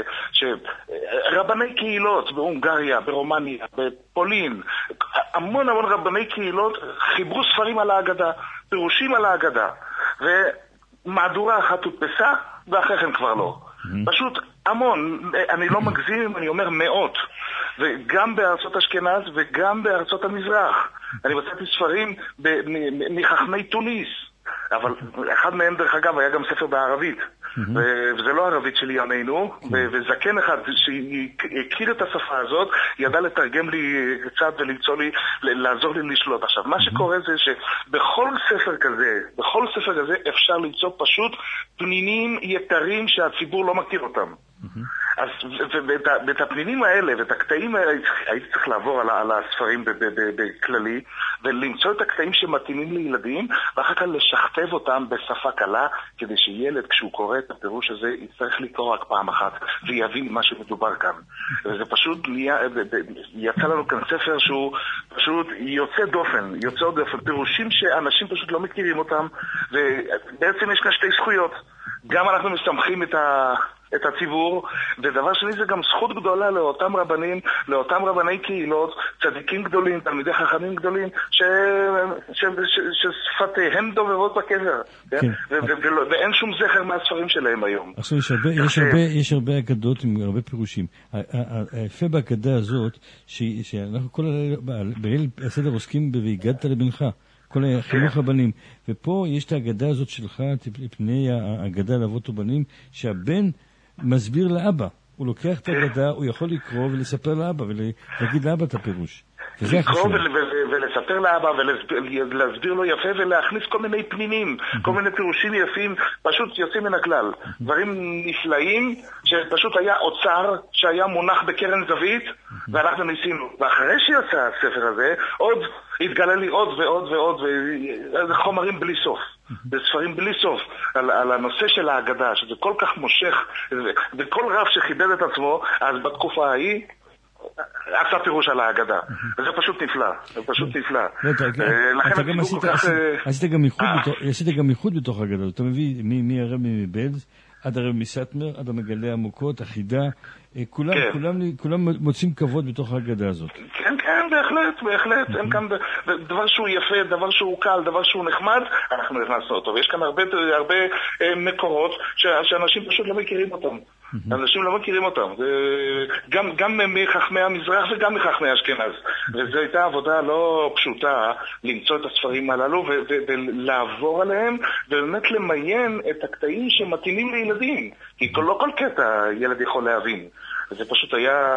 שרבני קהילות בהונגריה, ברומניה, בפולין, המון המון רבני קהילות חיברו ספרים על האגדה, פירושים על האגדה, ומהדורה אחת הודפסה ואחרי כן כבר לא. פשוט המון, אני לא מגזים אם אני אומר מאות, וגם בארצות אשכנז וגם בארצות המזרח. אני מצאתי ספרים מחכמי תוניס, אבל אחד מהם דרך אגב היה גם ספר בערבית, וזה לא ערבית של ימינו, וזקן אחד שהכיר את השפה הזאת ידע לתרגם לי קצת ולמצוא לי, לעזור לי לשלוט. עכשיו מה שקורה זה שבכל ספר כזה, בכל ספר כזה אפשר למצוא פשוט פנינים יתרים שהציבור לא מכיר אותם. אז ואת הפנינים האלה ואת הקטעים האלה הייתי צריך לעבור על הספרים בכללי ולמצוא את הקטעים שמתאימים לילדים ואחר כך לשכתב אותם בשפה קלה כדי שילד כשהוא קורא את הפירוש הזה יצטרך לקרוא רק פעם אחת ויבין מה שמדובר כאן. וזה פשוט יצא לנו כאן ספר שהוא פשוט יוצא דופן, יוצא דופן, פירושים שאנשים פשוט לא מכירים אותם, ובעצם יש כאן שתי זכויות. גם אנחנו מסמכים את ה... את הציבור, ודבר שני זה גם זכות גדולה לאותם רבנים, לאותם רבני קהילות, צדיקים גדולים, תלמידי חכמים גדולים, ש... ש... ש... ששפתיהם דובבות בקבר, כן? ו... ו... ו... ואין שום זכר מהספרים שלהם היום. עכשיו יש הרבה, יש הרבה, יש הרבה אגדות עם הרבה פירושים. היפה באגדה הזאת, ש... שאנחנו כל בליל הסדר עוסקים ב"והגדת לבנך", כל החינוך הבנים, ופה יש את האגדה הזאת שלך, פני האגדה לאבות ובנים, שהבן מסביר לאבא, הוא לוקח את האגדה, הוא יכול לקרוא ולספר לאבא ולהגיד לאבא את הפירוש. לקרוא ולספר לאבא ולהסביר לו יפה ולהכניס כל מיני פנינים, כל מיני פירושים יפים, פשוט יוצאים מן הכלל. דברים נפלאים שפשוט היה אוצר שהיה מונח בקרן זווית ואנחנו ניסינו. ואחרי שיצא הספר הזה, עוד התגלה לי עוד ועוד ועוד, וזה חומרים בלי סוף. זה ספרים בלי סוף על, על הנושא של ההגדה, שזה כל כך מושך, וכל רב שחידד את עצמו, אז בתקופה ההיא עשה פירוש על ההגדה. וזה פשוט נפלא, זה פשוט נפלא. אתה גם עשית גם ייחוד בתוך ההגדה. אתה מביא מהרב מבלז עד הרב מסטמר, עד המגלה עמוקות, החידה, כולם מוצאים כבוד בתוך ההגדה הזאת. כן, כן, בהחלט, בהחלט. אין כאן דבר שהוא יפה, דבר שהוא קל, דבר שהוא נחמד, אנחנו נכנסנו אותו. ויש כאן הרבה מקורות שאנשים פשוט לא מכירים אותם. אנשים לא מכירים אותם, גם, גם מחכמי המזרח וגם מחכמי אשכנז. וזו הייתה עבודה לא פשוטה למצוא את הספרים הללו ולעבור עליהם ובאמת למיין את הקטעים שמתאימים לילדים, כי לא כל קטע ילד יכול להבין. זה פשוט היה...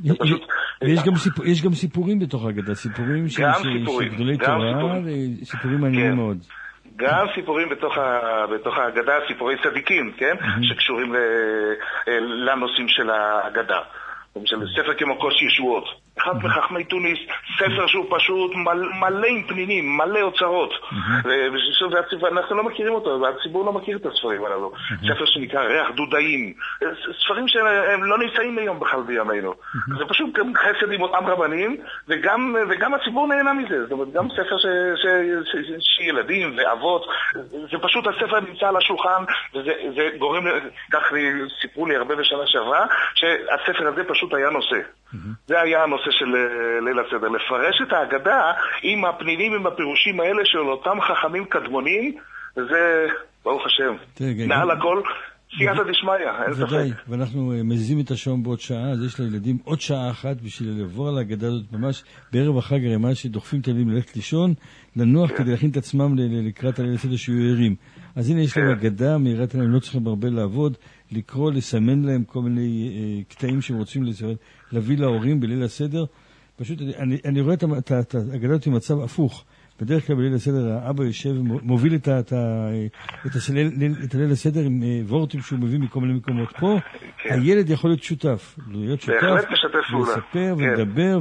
יש גם סיפורים בתוך ההגדה, סיפורים של גדולי תורה, סיפורים מעניינים מאוד. גם סיפורים בתוך, ה, בתוך ההגדה, סיפורי צדיקים, כן? Mm-hmm. שקשורים ל, לנושאים של ההגדה. למשל, ספר כמו כוס ישועות. אחד mm-hmm. מחכמי תוניס, ספר שהוא פשוט מלא, מלא עם פנינים, מלא אוצרות. Mm-hmm. ואנחנו לא מכירים אותו, והציבור לא מכיר את הספרים הללו. Mm-hmm. ספר שנקרא ריח דודאים. ספרים שהם לא נמצאים היום בכלל בימינו. Mm-hmm. זה פשוט גם חסד עם אותם רבנים, וגם, וגם הציבור נהנה מזה. זאת אומרת, גם ספר ש, ש, ש, ש, שילדים ואבות, זה פשוט הספר נמצא על השולחן, וזה זה גורם, כך סיפרו לי הרבה בשנה שעברה, שהספר הזה פשוט היה נושא. Mm-hmm. זה היה הנושא של ליל הסדר. לפרש את ההגדה עם הפנינים, עם הפירושים האלה של אותם חכמים קדמונים, וזה, ברוך השם, מעל הכל, סייעתא דשמיא, אין ספק. ודאי, ואנחנו מזיזים את השעון בעוד שעה, אז יש לילדים עוד שעה אחת בשביל לעבור על ההגדה הזאת, ממש בערב החג הרי ממש דוחפים את הילדים ללכת לישון, לנוח כדי להכין את עצמם לקראת הליל הסדר שיהיו ערים. אז הנה יש להם הגדה, מהירת להם לא צריכים הרבה לעבוד, לקרוא, לסמן להם כל מיני אה, קטעים שהם רוצים לסמן, להביא להורים בליל הסדר. פשוט, אני, אני רואה את, את, את ההגדה הזאת עם מצב הפוך. בדרך כלל בליל הסדר האבא יושב ומוביל את, את, את, את הליל הסדר עם וורטים שהוא מביא מכל מיני מקומות. פה כן. הילד יכול להיות שותף. להיות שותף, לספר ולדבר,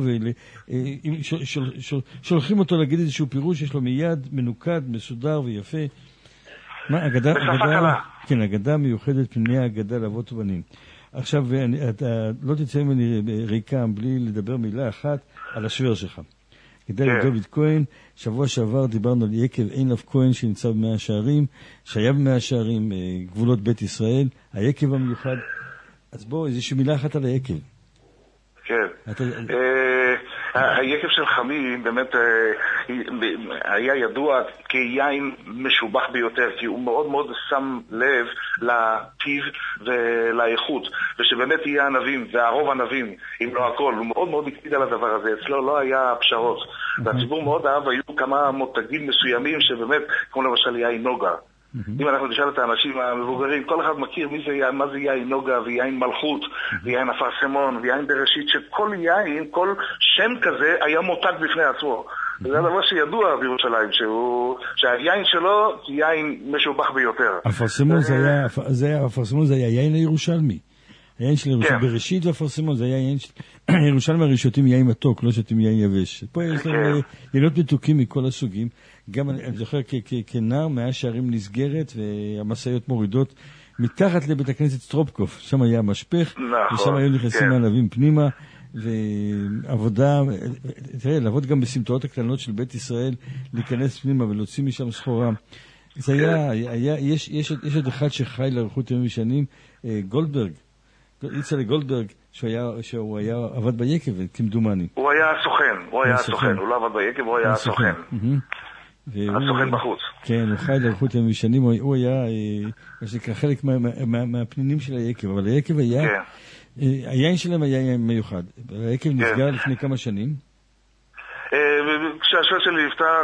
ושולחים אותו להגיד איזשהו פירוש, יש לו מיד מנוקד, מסודר ויפה. מה, אגדה, אגדה, כן, אגדה מיוחדת פני האגדה לאבות ובנים. עכשיו, אתה לא תצא ממני ריקה בלי לדבר מילה אחת על השוור שלך. גדל דוד כהן, שבוע שעבר דיברנו על יקב עינב כהן שנמצא במאה השערים, שהיה במאה השערים, גבולות בית ישראל, היקב המיוחד. אז בוא, איזושהי מילה אחת על היקב. כן. היקב של חמי באמת היה ידוע כיין משובח ביותר, כי הוא מאוד מאוד שם לב לטיב ולאיכות, ושבאמת יהיה ענבים, והרוב ענבים, אם לא הכל, הוא מאוד מאוד הקפיד על הדבר הזה, אצלו לא היה פשרות, והציבור מאוד אהב, היו כמה מותגים מסוימים שבאמת, כמו למשל יין נוגה. אם אנחנו נשאל את האנשים המבוגרים, כל אחד מכיר מי זה, מה זה יין נוגה ויין מלכות ויין אפרסמון ויין בראשית, שכל יין, כל שם כזה היה מותג בפני עצמו. זה הדבר שידוע בירושלים, שהיין שלו יין משובח ביותר. אפרסמון זה היה יין הירושלמי. היין של ירושלים בראשית ואפרסמון זה היה יין של ירושלים, הרי שותים יין מתוק, לא שותים יין יבש. פה יש לנו ינות מתוקים מכל הסוגים. גם אני זוכר כנער מאה שערים נסגרת והמסעיות מורידות מתחת לבית הכנסת סטרופקוף, שם היה משפך ושם היו נכנסים הענבים פנימה, ועבודה, תראה, לעבוד גם בסמטאות הקטנות של בית ישראל, להיכנס פנימה ולהוציא משם סחורה. זה היה, היה, יש, יש, יש עוד אחד שחי לאריכות ימים ושנים, גולדברג, יצחק גולדברג, שהוא היה, שהוא היה עבד ביקב, כמדומני. הוא היה סוכן, הוא היה סוכן, הוא לא עבד ביקב, הוא היה סוכן. הסוכן בחוץ. כן, הוא חי לאריכות ימים ושנים, הוא היה, מה שנקרא, חלק מהפנינים של היקב, אבל היקב היה, היין שלהם היה יין מיוחד. היקב נסגר לפני כמה שנים. כשהשואל שלי נפטר,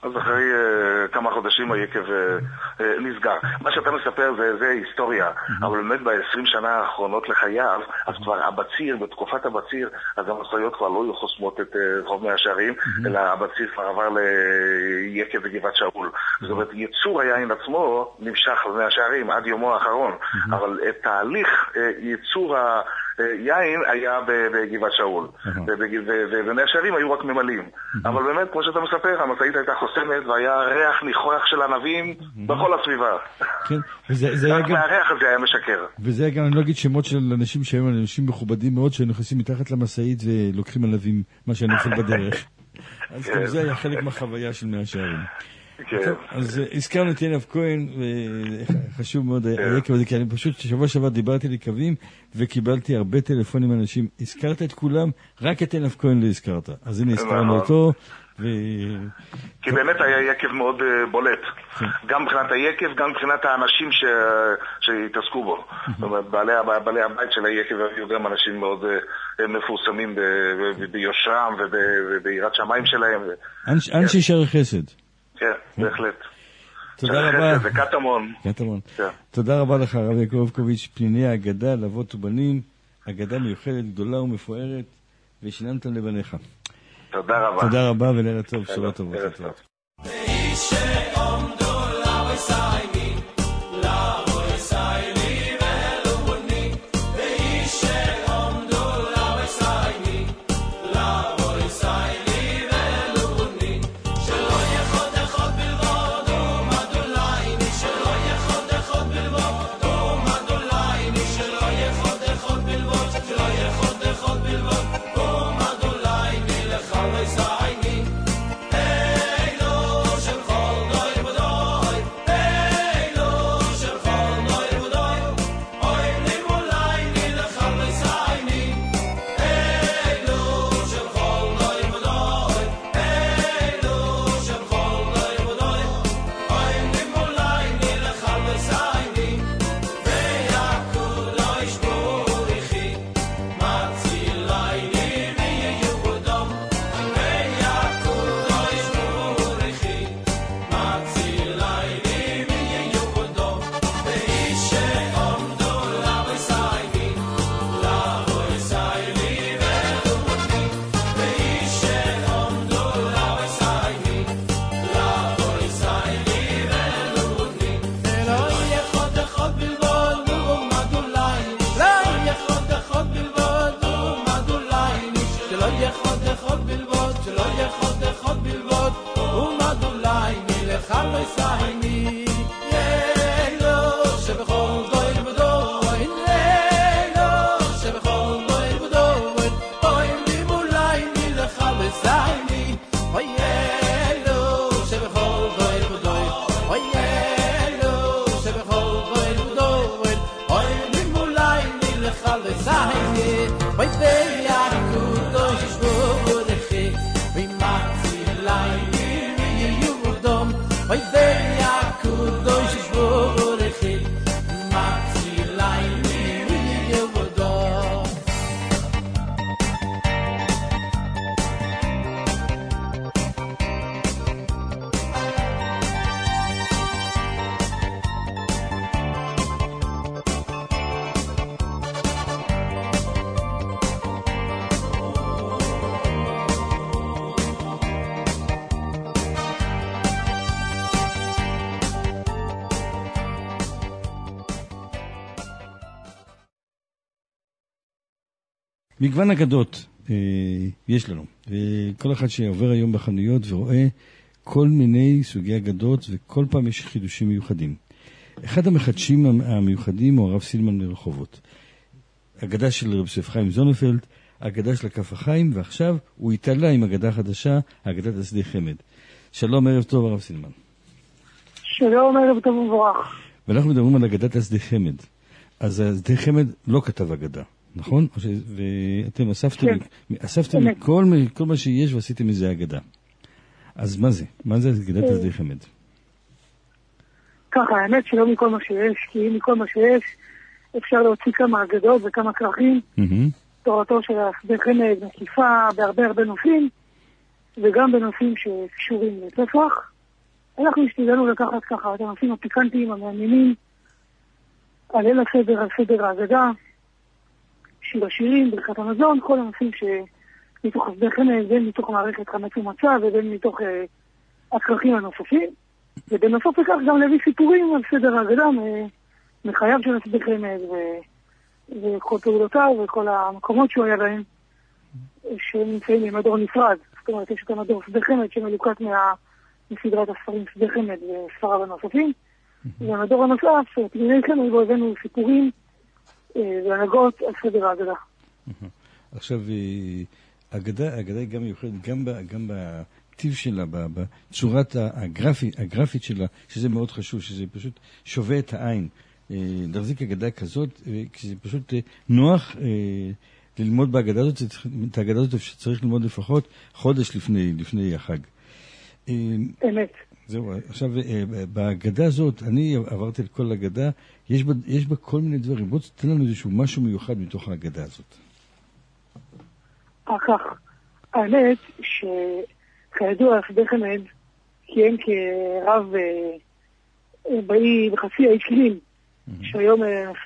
אז אחרי uh, כמה חודשים היקב uh, uh, נסגר. מה שאתה מספר זה, זה היסטוריה, mm-hmm. אבל באמת ב-עשרים שנה האחרונות לחייו, אז כבר הבציר, בתקופת הבציר, אז המשאיות כבר לא היו חוסמות את uh, רחוב מאה שערים, mm-hmm. אלא הבציר כבר עבר ליקב וגבעת שאול. Mm-hmm. זאת אומרת, ייצור היין עצמו נמשך למאה שערים עד יומו האחרון, mm-hmm. אבל את תהליך uh, ייצור ה... יין היה בגבעת שאול, ובמאה שערים היו רק ממלאים. אבל באמת, כמו שאתה מספר, המשאית הייתה חוסמת, והיה ריח ניחוח של ענבים בכל הסביבה. רק מהריח הזה היה משקר. וזה היה גם, אני לא אגיד שמות של אנשים שהיו אנשים מכובדים מאוד, שנכנסים מתחת למשאית ולוקחים ענבים, מה שאני נופל בדרך. אז גם זה היה חלק מהחוויה של מאה שערים. אז הזכרנו את ינב כהן, וחשוב מאוד היקב הזה, כי אני פשוט שבוע שעבר דיברתי לקווים וקיבלתי הרבה טלפונים מאנשים. הזכרת את כולם, רק את ינב כהן לא הזכרת. אז הנה הזכרנו אותו. כי באמת היה יקב מאוד בולט, גם מבחינת היקב, גם מבחינת האנשים שהתעסקו בו. בעלי הבית של היקב היו גם אנשים מאוד מפורסמים ביושרם וביראת שמיים שלהם. אנשי שער חסד. כן, בהחלט. תודה רבה. זה קטמון. קטמון. תודה רבה לך, הרב יעקב קוביץ', פניני האגדה לאבות ובנים, אגדה מיוחדת, גדולה ומפוארת, ושיננת לבניך. תודה רבה. תודה רבה ולילה טוב, שבת טוב. מגוון אגדות אה, יש לנו, וכל אחד שעובר היום בחנויות ורואה כל מיני סוגי אגדות, וכל פעם יש חידושים מיוחדים. אחד המחדשים המיוחדים הוא הרב סילמן מרחובות. אגדה של רב יוסף חיים זוננפלד, אגדה של הכף החיים, ועכשיו הוא התעלה עם אגדה חדשה, אגדת השדה חמד. שלום, ערב טוב הרב סילמן. שלום, ערב טוב ומבורך. ואנחנו מדברים על אגדת השדה חמד. אז השדה חמד לא כתב אגדה. נכון? ואתם אספתם, כן. אספתם כל, כל מה שיש ועשיתם מזה אגדה. אז מה זה? מה זה אגדת השדה חמד? ככה, האמת שלא מכל מה שיש, כי אם מכל מה שיש, אפשר להוציא כמה אגדות וכמה כרכים. Mm-hmm. תורתו של השדה חמד מקיפה בהרבה הרבה נושאים, וגם בנושאים שקשורים לפסח. אנחנו השתדלנו לקחת ככה את הנושאים הפיקנטיים, המעניינים, על ליל הסדר, על סדר ההגדה, שיר השירים, ברכת המזון, כל הנושאים שמתוך הסדר חמד, בין מתוך מערכת חמץ ומצה, ובין מתוך אה, הכרכים הנוספים. ובנוסף לכך גם להביא סיפורים על סדר ההגדה, מחייו של הסדר חמד, ו... וכל פעולותיו, וכל המקומות שהוא היה בהם, שנמצאים במדור נפרד. זאת אומרת, יש את המדור סדר חמד שמלוקט מה... מסדרת הספרים סדר חמד וספריו הנוספים. והמדור הנוסף, פנימי חמד, בו הבאנו סיפורים והנהגות על סדר ההגדה. עכשיו, ההגדה היא גם מיוחדת, גם בטיב שלה, בצורת הגרפית שלה, שזה מאוד חשוב, שזה פשוט שווה את העין. להחזיק הגדה כזאת, כי זה פשוט נוח ללמוד בהגדה הזאת, את ההגדה הזאת שצריך ללמוד לפחות חודש לפני החג. אמת. זהו, עכשיו, בהגדה הזאת, אני עברתי את כל הגדה, יש בה, יש בה כל מיני דברים. בוא תתן לנו איזשהו משהו מיוחד מתוך ההגדה הזאת. כך, האמת שכידוע, הסדר חמד כיהן כרב באי, בחצי האי קלים, שהיום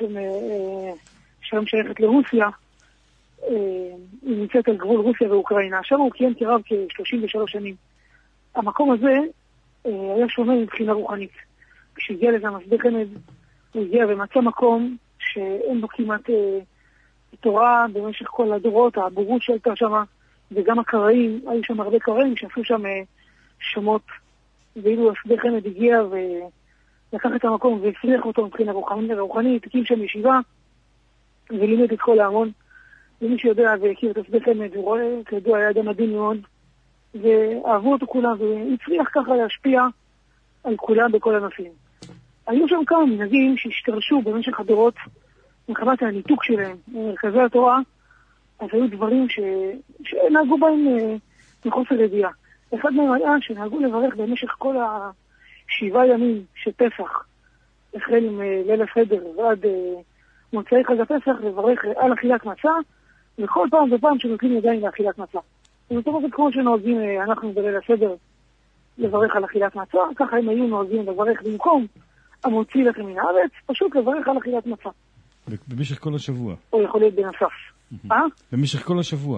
שהיום שייכת לרוסיה, היא נמצאת על גבול רוסיה ואוקראינה. שם הוא כיהן כרב כ-שלושים ושלוש שנים. המקום הזה היה שונה מבחינה רוחנית. כשהגיע לזה הסדר חמד, הוא הגיע ומצא מקום שאין בו כמעט אה, תורה במשך כל הדורות, הבורות שהייתה שם, וגם הקראים, היו שם הרבה קראים שעשו שם אה, שמות, ואילו הסדר חמד הגיע ולקח את המקום והפריח אותו מבחינה רוחנית, הקים שם ישיבה ולימד את כל ההמון. ומי שיודע והכיר את הסדר חמד, הוא רואה, כידוע היה אדם מדהים מאוד, ואהבו אותו כולם, והצליח ככה להשפיע על כולם בכל הנושאים. היו שם כמה מנהגים שהשתרשו במשך הדורות מחמת הניתוק שלהם ממרכזי התורה, אז היו דברים ש... שנהגו בהם אה, מחוסר ידיעה. אחד מהם היה שנהגו לברך במשך כל השבעה ימים של פסח, החל עם אה, ליל הסדר ועד אה, מוצאי חג הפסח, לברך על אכילת מצה, וכל פעם ופעם שנותנים ידיים לאכילת מצה. זאת אומרת, כמו שנוהגים אנחנו בליל הסדר לברך על אכילת מצה, ככה הם היו נוהגים לברך במקום המוציא לכם מן הארץ, פשוט לברך על אכילת מצה. במשך כל השבוע. או יכול להיות בנוסף. אה? במשך כל השבוע.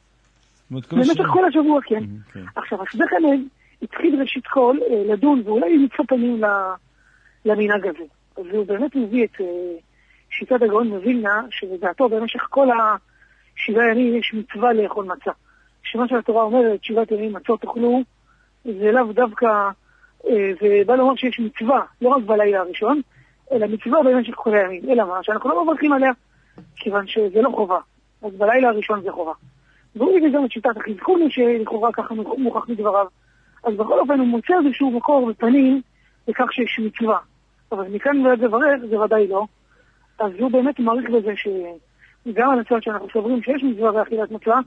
במשך כל השבוע, כן. עכשיו, הסדר חמד התחיל ראשית כל לדון, ואולי מצא פנים למנהג הזה. אז הוא באמת מביא את שיטת הגאון מווילנה, שבדעתו במשך כל השבעה ימים יש מצווה לאכול מצה. שמה שהתורה אומרת, שבעת ימים מצות תאכלו, זה לאו דווקא, זה בא לומר שיש מצווה, לא רק בלילה הראשון, אלא מצווה במשך כל הימים. אלא מה? שאנחנו לא מברכים עליה, כיוון שזה לא חובה. אז בלילה הראשון זה חובה. והוא הביא גם את שיטת החזקוני, שלכאורה ככה מוכח מדבריו. אז בכל אופן הוא מוצא איזשהו מקור בפנים, לכך שיש מצווה. אבל מכאן ועד לברך, זה ודאי לא. אז הוא באמת מעריך בזה שגם על הצד שאנחנו סוברים שיש מצווה ואכילת מצווה,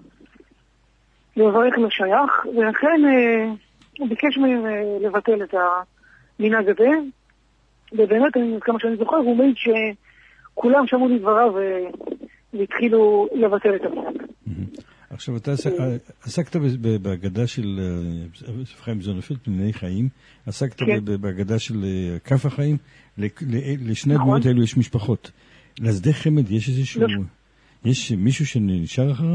לברך לשייך, ולכן אה, הוא ביקש מהם אה, לבטל את המנהג הזה, ובאמת, אני, כמה שאני זוכר, הוא מעיד שכולם שמעו לדבריו אה, והתחילו לבטל את המנהג. עכשיו, אתה עסקת בהגדה של חיים זונפלד, פניני חיים, עסקת בהגדה של כף החיים, לשני הדמויות האלו יש משפחות. לשדה חמד יש איזשהו, יש מישהו שנשאר אחריו?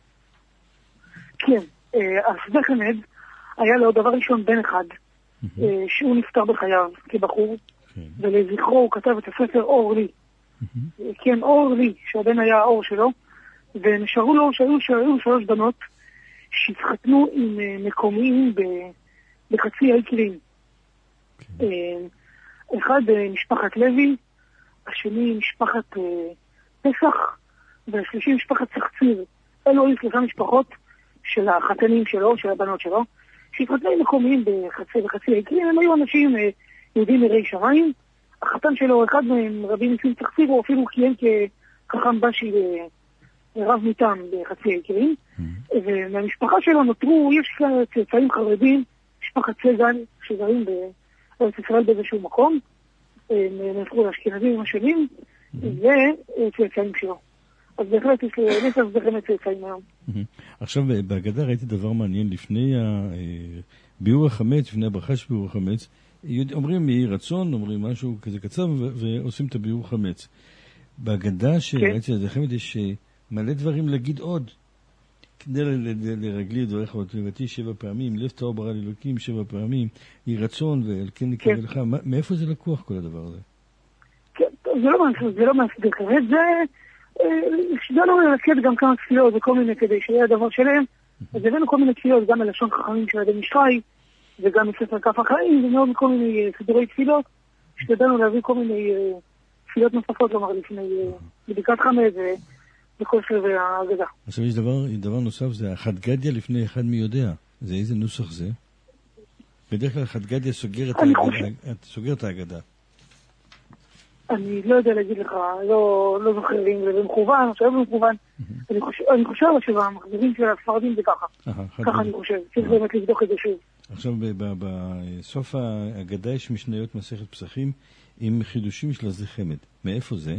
כן, השדה חמד היה לו דבר ראשון בן אחד, שהוא נפטר בחייו כבחור, ולזכרו הוא כתב את הספר אור לי. כן, אור לי, שהבן היה האור שלו, ונשארו לו שהיו, שהיו שלוש בנות שהתחתנו עם מקומיים בחצי האי קלים. אחד משפחת לוי, השני משפחת פסח, והשלישי משפחת סחציר. אלו היו שלושה משפחות של החתנים שלו, של הבנות שלו, שהתחתנו עם מקומיים בחצי, בחצי האי קלים. הם היו אנשים יהודים מראי שמיים. החתן שלו, אחד מהם, רבי ניסים סחציר, הוא אפילו כיהן כחכם באשי רב מטעם בחצי האי קלים. ומהמשפחה שלו נותרו, יש צאצאים חרדים, משפחת סגן, שגרים בארץ ישראל באיזשהו מקום, נהפכו לאשכנזים עם השנים, וצאצאים שלו. אז בהחלט יש לסף דחמת צאצאים היום. עכשיו, בהגדה ראיתי דבר מעניין, לפני ביאור החמץ, לפני הברכה של ביאור החמץ, אומרים יהי רצון, אומרים משהו כזה קצר, ועושים את הביאור חמץ. בהגדה שראיתי לדחמת יש מלא דברים להגיד עוד. כדי לרגלי דבריך ותבתי שבע פעמים, לב טהור ברא לאלוקים שבע פעמים, יהי רצון ועל כן נקרא לך. מאיפה זה לקוח כל הדבר הזה? כן, זה לא מהסדר כרת, זה שדע לא ללכת גם כמה תפילות וכל מיני כדי שיהיה הדבר שלהם, אז הבאנו כל מיני תפילות גם ללשון חכמים של אדם ישחי וגם מספר כף החיים ומאוד מכל מיני סדרי תפילות שתדענו להביא כל מיני תפילות נוספות, כלומר לפני בדיקת חמץ וכל סבבי ההגדה. עכשיו יש דבר, דבר נוסף, זה אחד גדיה לפני אחד מי יודע. זה איזה נוסח זה? בדרך כלל אחד גדיה סוגר את ההגדה, סוגר את ההגדה. אני לא יודע להגיד לך, לא, לא זוכר אם זה במכוון או שלא במכוון. אני חושב, אני חושב שבמחזירים של הספרדים זה ככה. ככה אני חושב, צריך באמת לבדוק את זה שוב. עכשיו, בסוף ההגדה יש משניות מסכת פסחים עם חידושים של השדה חמד. מאיפה זה?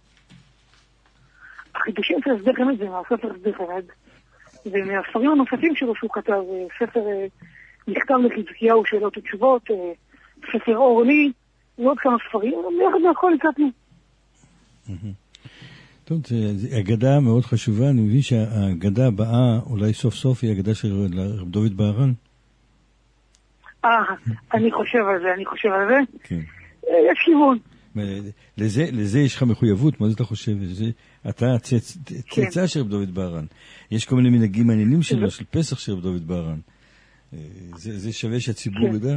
החידושים של השדה חמד זה מהספר השדה חמד. ומהספרים הנוספים שלו שהוא כתב, ספר נכתב לחזקיהו שאלות ותשובות, ספר אורלי, ועוד כמה ספרים, ויחד מהכל הקטנו. טוב, זו אגדה מאוד חשובה. אני מבין שהאגדה הבאה, אולי סוף סוף, היא אגדה של רב דוד בהרן. אה, אני חושב על זה, אני חושב על זה. כן. יש כיוון. לזה, לזה יש לך מחויבות, מה זה אתה חושב? אתה צאצא של רב דוד בהרן. יש כל מיני מנהגים מעניינים שלו, של פסח של רב דוד בהרן. זה שווה שהציבור ידע.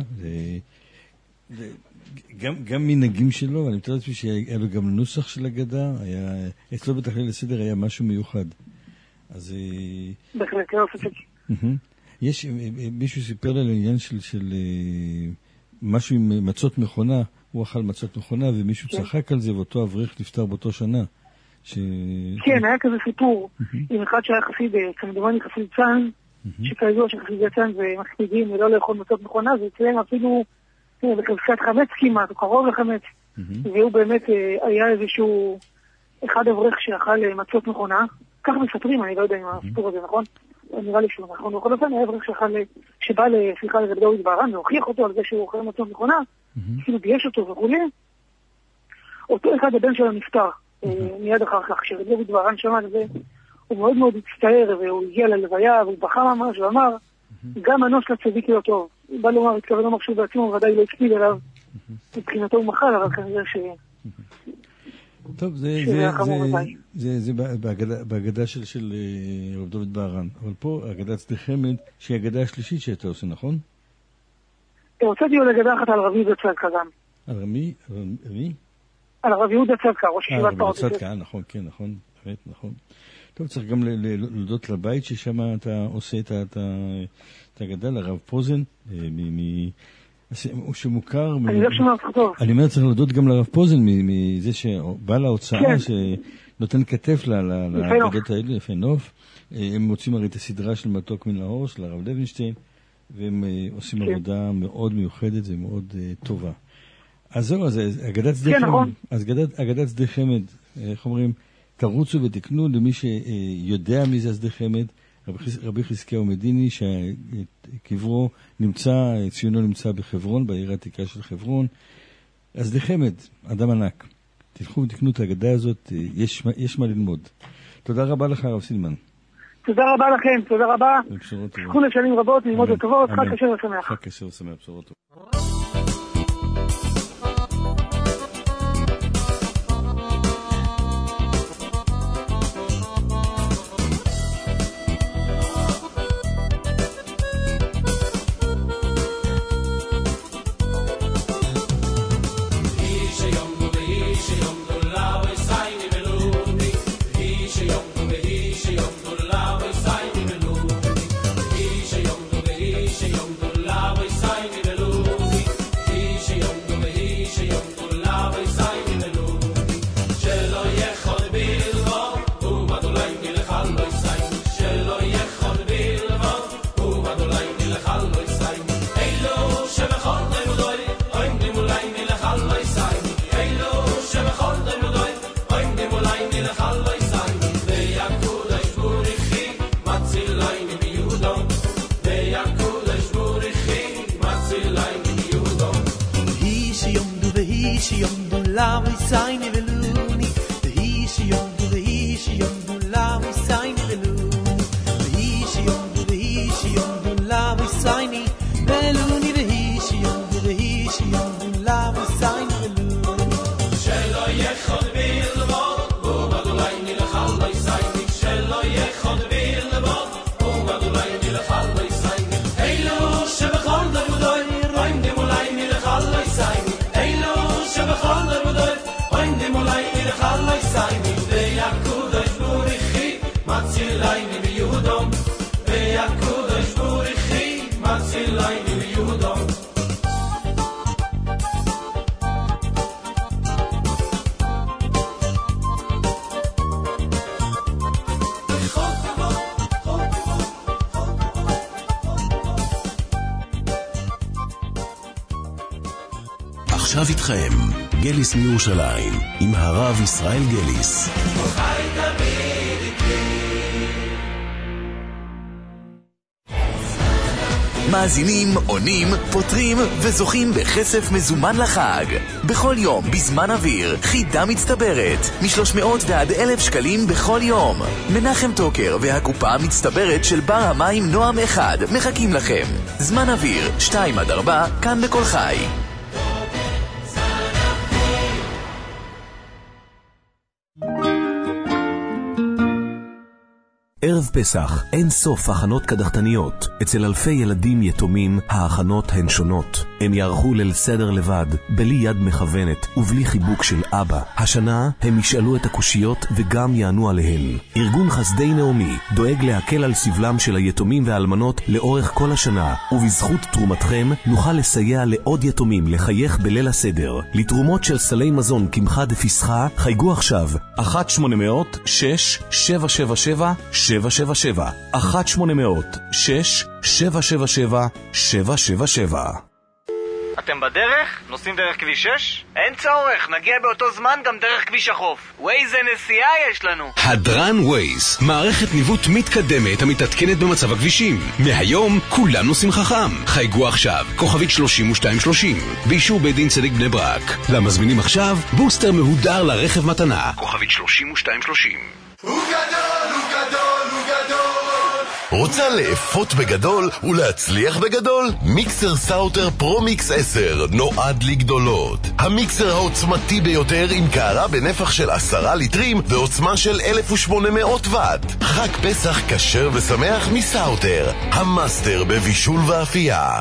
גם, גם מנהגים שלו, אני מתאר לעצמי שהיה לו גם נוסח של אגדה, היה, אצלו בתכליל לסדר היה משהו מיוחד. אז... בהחלט, לא ספק. יש, מישהו סיפר לי על העניין של, של משהו עם מצות מכונה, הוא אכל מצות מכונה, ומישהו צחק על זה, ואותו אברך נפטר באותו שנה. ש... כן, היה כזה סיפור, עם אחד שהיה חסיד, כמדומני חסיד צאן, שכידוע שחסידי צאן ומקפידים ולא לאכול מצות מכונה, ואצלם אפילו בחזקת חמץ כמעט, הוא קרוב לחמץ, והוא באמת היה איזשהו אחד אברך שאכל מצות מכונה, כך מספרים, אני לא יודע אם הסיפור הזה נכון, נראה לי שהוא נכון, בכל אופן היה אברך שאכל, שבא לסליחה לרב דוד בהרן, והוכיח אותו על זה שהוא אוכל מצות מכונה, אפילו בייש אותו וכולי, אותו אחד הבן שלו נפטר, מיד אחר כך, כשרב דוד בהרן שמע את זה, הוא מאוד מאוד הצטער, והוא הגיע ללוויה, והוא בכה ממש, ואמר, גם הנוס לצדיק לא טוב. הוא בא לומר, התכוון לומר שהוא בעצמו, ודאי לא הקפיד עליו, מבחינתו הוא מחל, אבל כנראה ש... טוב, זה, זה, זה, זה, זה בהגדה של, של רב דוד בהרן. אבל פה, אגדת שדה חמד, שהיא האגדה השלישית שאתה עושה, נכון? הוצאתי עוד אגדה אחת על רב יהודה צדקה גם. על רמי? רמי? על רב יהודה צדקה, ראש ישיבת פרדס. על רב צדקה, נכון, כן, נכון, באמת, נכון. טוב, צריך גם להודות לבית ששם אתה עושה את האגדה, לרב פוזן, שמוכר... אני לא שומע אותך טוב. אני אומר, צריך להודות גם לרב פוזן, מזה שבא להוצאה, שנותן כתף לאגדות האלה, יפה נוף. הם מוצאים הרי את הסדרה של מתוק מן האור, של הרב לוינשטיין, והם עושים עבודה מאוד מיוחדת ומאוד טובה. אז זהו, אז אגדת שדה חמד, אז אגדת שדה חמד, איך אומרים, תרוצו ותקנו למי שיודע מי זה שדה חמד, רבי חזקיהו מדיני, שקברו נמצא, ציונו נמצא בחברון, בעיר העתיקה של חברון. אז שדה חמד, אדם ענק. תלכו ותקנו את האגדה הזאת, יש, יש מה ללמוד. תודה רבה לך, הרב סילמן. תודה רבה לכם, תודה רבה. תזכו לשנים רבות, ללמוד לטובות, חג כשר ושמח. חג כשר ושמח, בשורות טובות. Shayom מצילייני מיהודום, והקודש בורכי מצילייני מיהודום. עכשיו איתכם, גליס מירושלים, עם הרב ישראל גליס. מאזינים, עונים, פותרים וזוכים בכסף מזומן לחג. בכל יום, בזמן אוויר, חידה מצטברת, מ-שלוש מאות ועד אלף שקלים בכל יום. מנחם טוקר והקופה המצטברת של בר המים נועם אחד מחכים לכם. זמן אוויר, שתיים עד ארבע, כאן בכל חי. ערב פסח, אין סוף הכנות קדחתניות. אצל אלפי ילדים יתומים, ההכנות הן שונות. הם יערכו ליל סדר לבד, בלי יד מכוונת ובלי חיבוק של אבא. השנה הם ישאלו את הקושיות וגם יענו עליהן. ארגון חסדי נעמי דואג להקל על סבלם של היתומים והאלמנות לאורך כל השנה, ובזכות תרומתכם נוכל לסייע לעוד יתומים לחייך בליל הסדר. לתרומות של סלי מזון קמחה דפסחה, חייגו עכשיו אחת שמונה מאות שש שבע שבע שבע שבע שבע שבע אחת שמונה מאות שש שבע שבע שבע שבע שבע שבע. אתם בדרך? נוסעים דרך כביש שש? אין צורך, נגיע באותו זמן גם דרך כביש החוף. ווייז נסיעה יש לנו. הדרן ווייז, מערכת ניווט מתקדמת המתעדכנת במצב הכבישים. מהיום כולם נוסעים חכם. חייגו עכשיו, כוכבית שלושים ושתיים שלושים, באישור בית דין צדק בני ברק. למזמינים עכשיו, בוסטר מהודר לרכב מתנה. כוכבית שלושים ושתיים שלושים. הוא גדול, הוא גדול, הוא גדול. רוצה לאפות בגדול ולהצליח בגדול? מיקסר סאוטר פרו-מיקס עשר נועד לגדולות. המיקסר העוצמתי ביותר עם קערה בנפח של עשרה ליטרים ועוצמה של אלף ושמונה מאות וואט. חג פסח כשר ושמח מסאוטר, המאסטר בבישול ואפייה.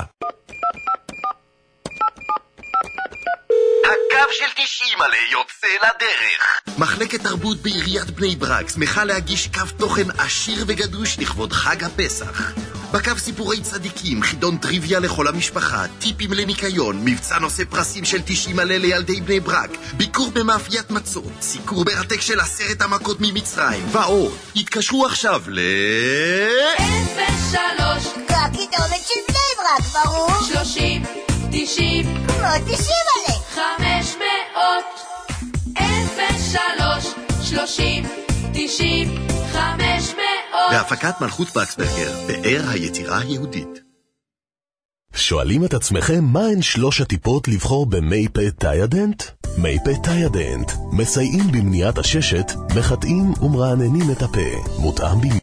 הקו של תשעים עלי יוצא לדרך. מחלקת תרבות בעיריית בני ברק שמחה להגיש קו תוכן עשיר וגדוש לכבוד חג הפסח. בקו סיפורי צדיקים, חידון טריוויה לכל המשפחה, טיפים לניקיון, מבצע נושא פרסים של תשעים עלי לילדי בני ברק, ביקור במאפיית מצות, סיקור מרתק של עשרת המכות ממצרים ועוד. התקשרו עכשיו ל... אפס שלוש הכתובת של בני ברק, ברור. שלושים תשעים כמו תשעים עלי חמש מאות אפס שלוש שלושים תשעים חמש מאות. בהפקת מלכות וקסברגר, פאר היצירה היהודית. שואלים את עצמכם מהן שלוש הטיפות לבחור במי פה תאידנט? מי פה תאידנט מסייעים במניעת הששת, מחטאים ומרעננים את הפה, מותאם במיוחד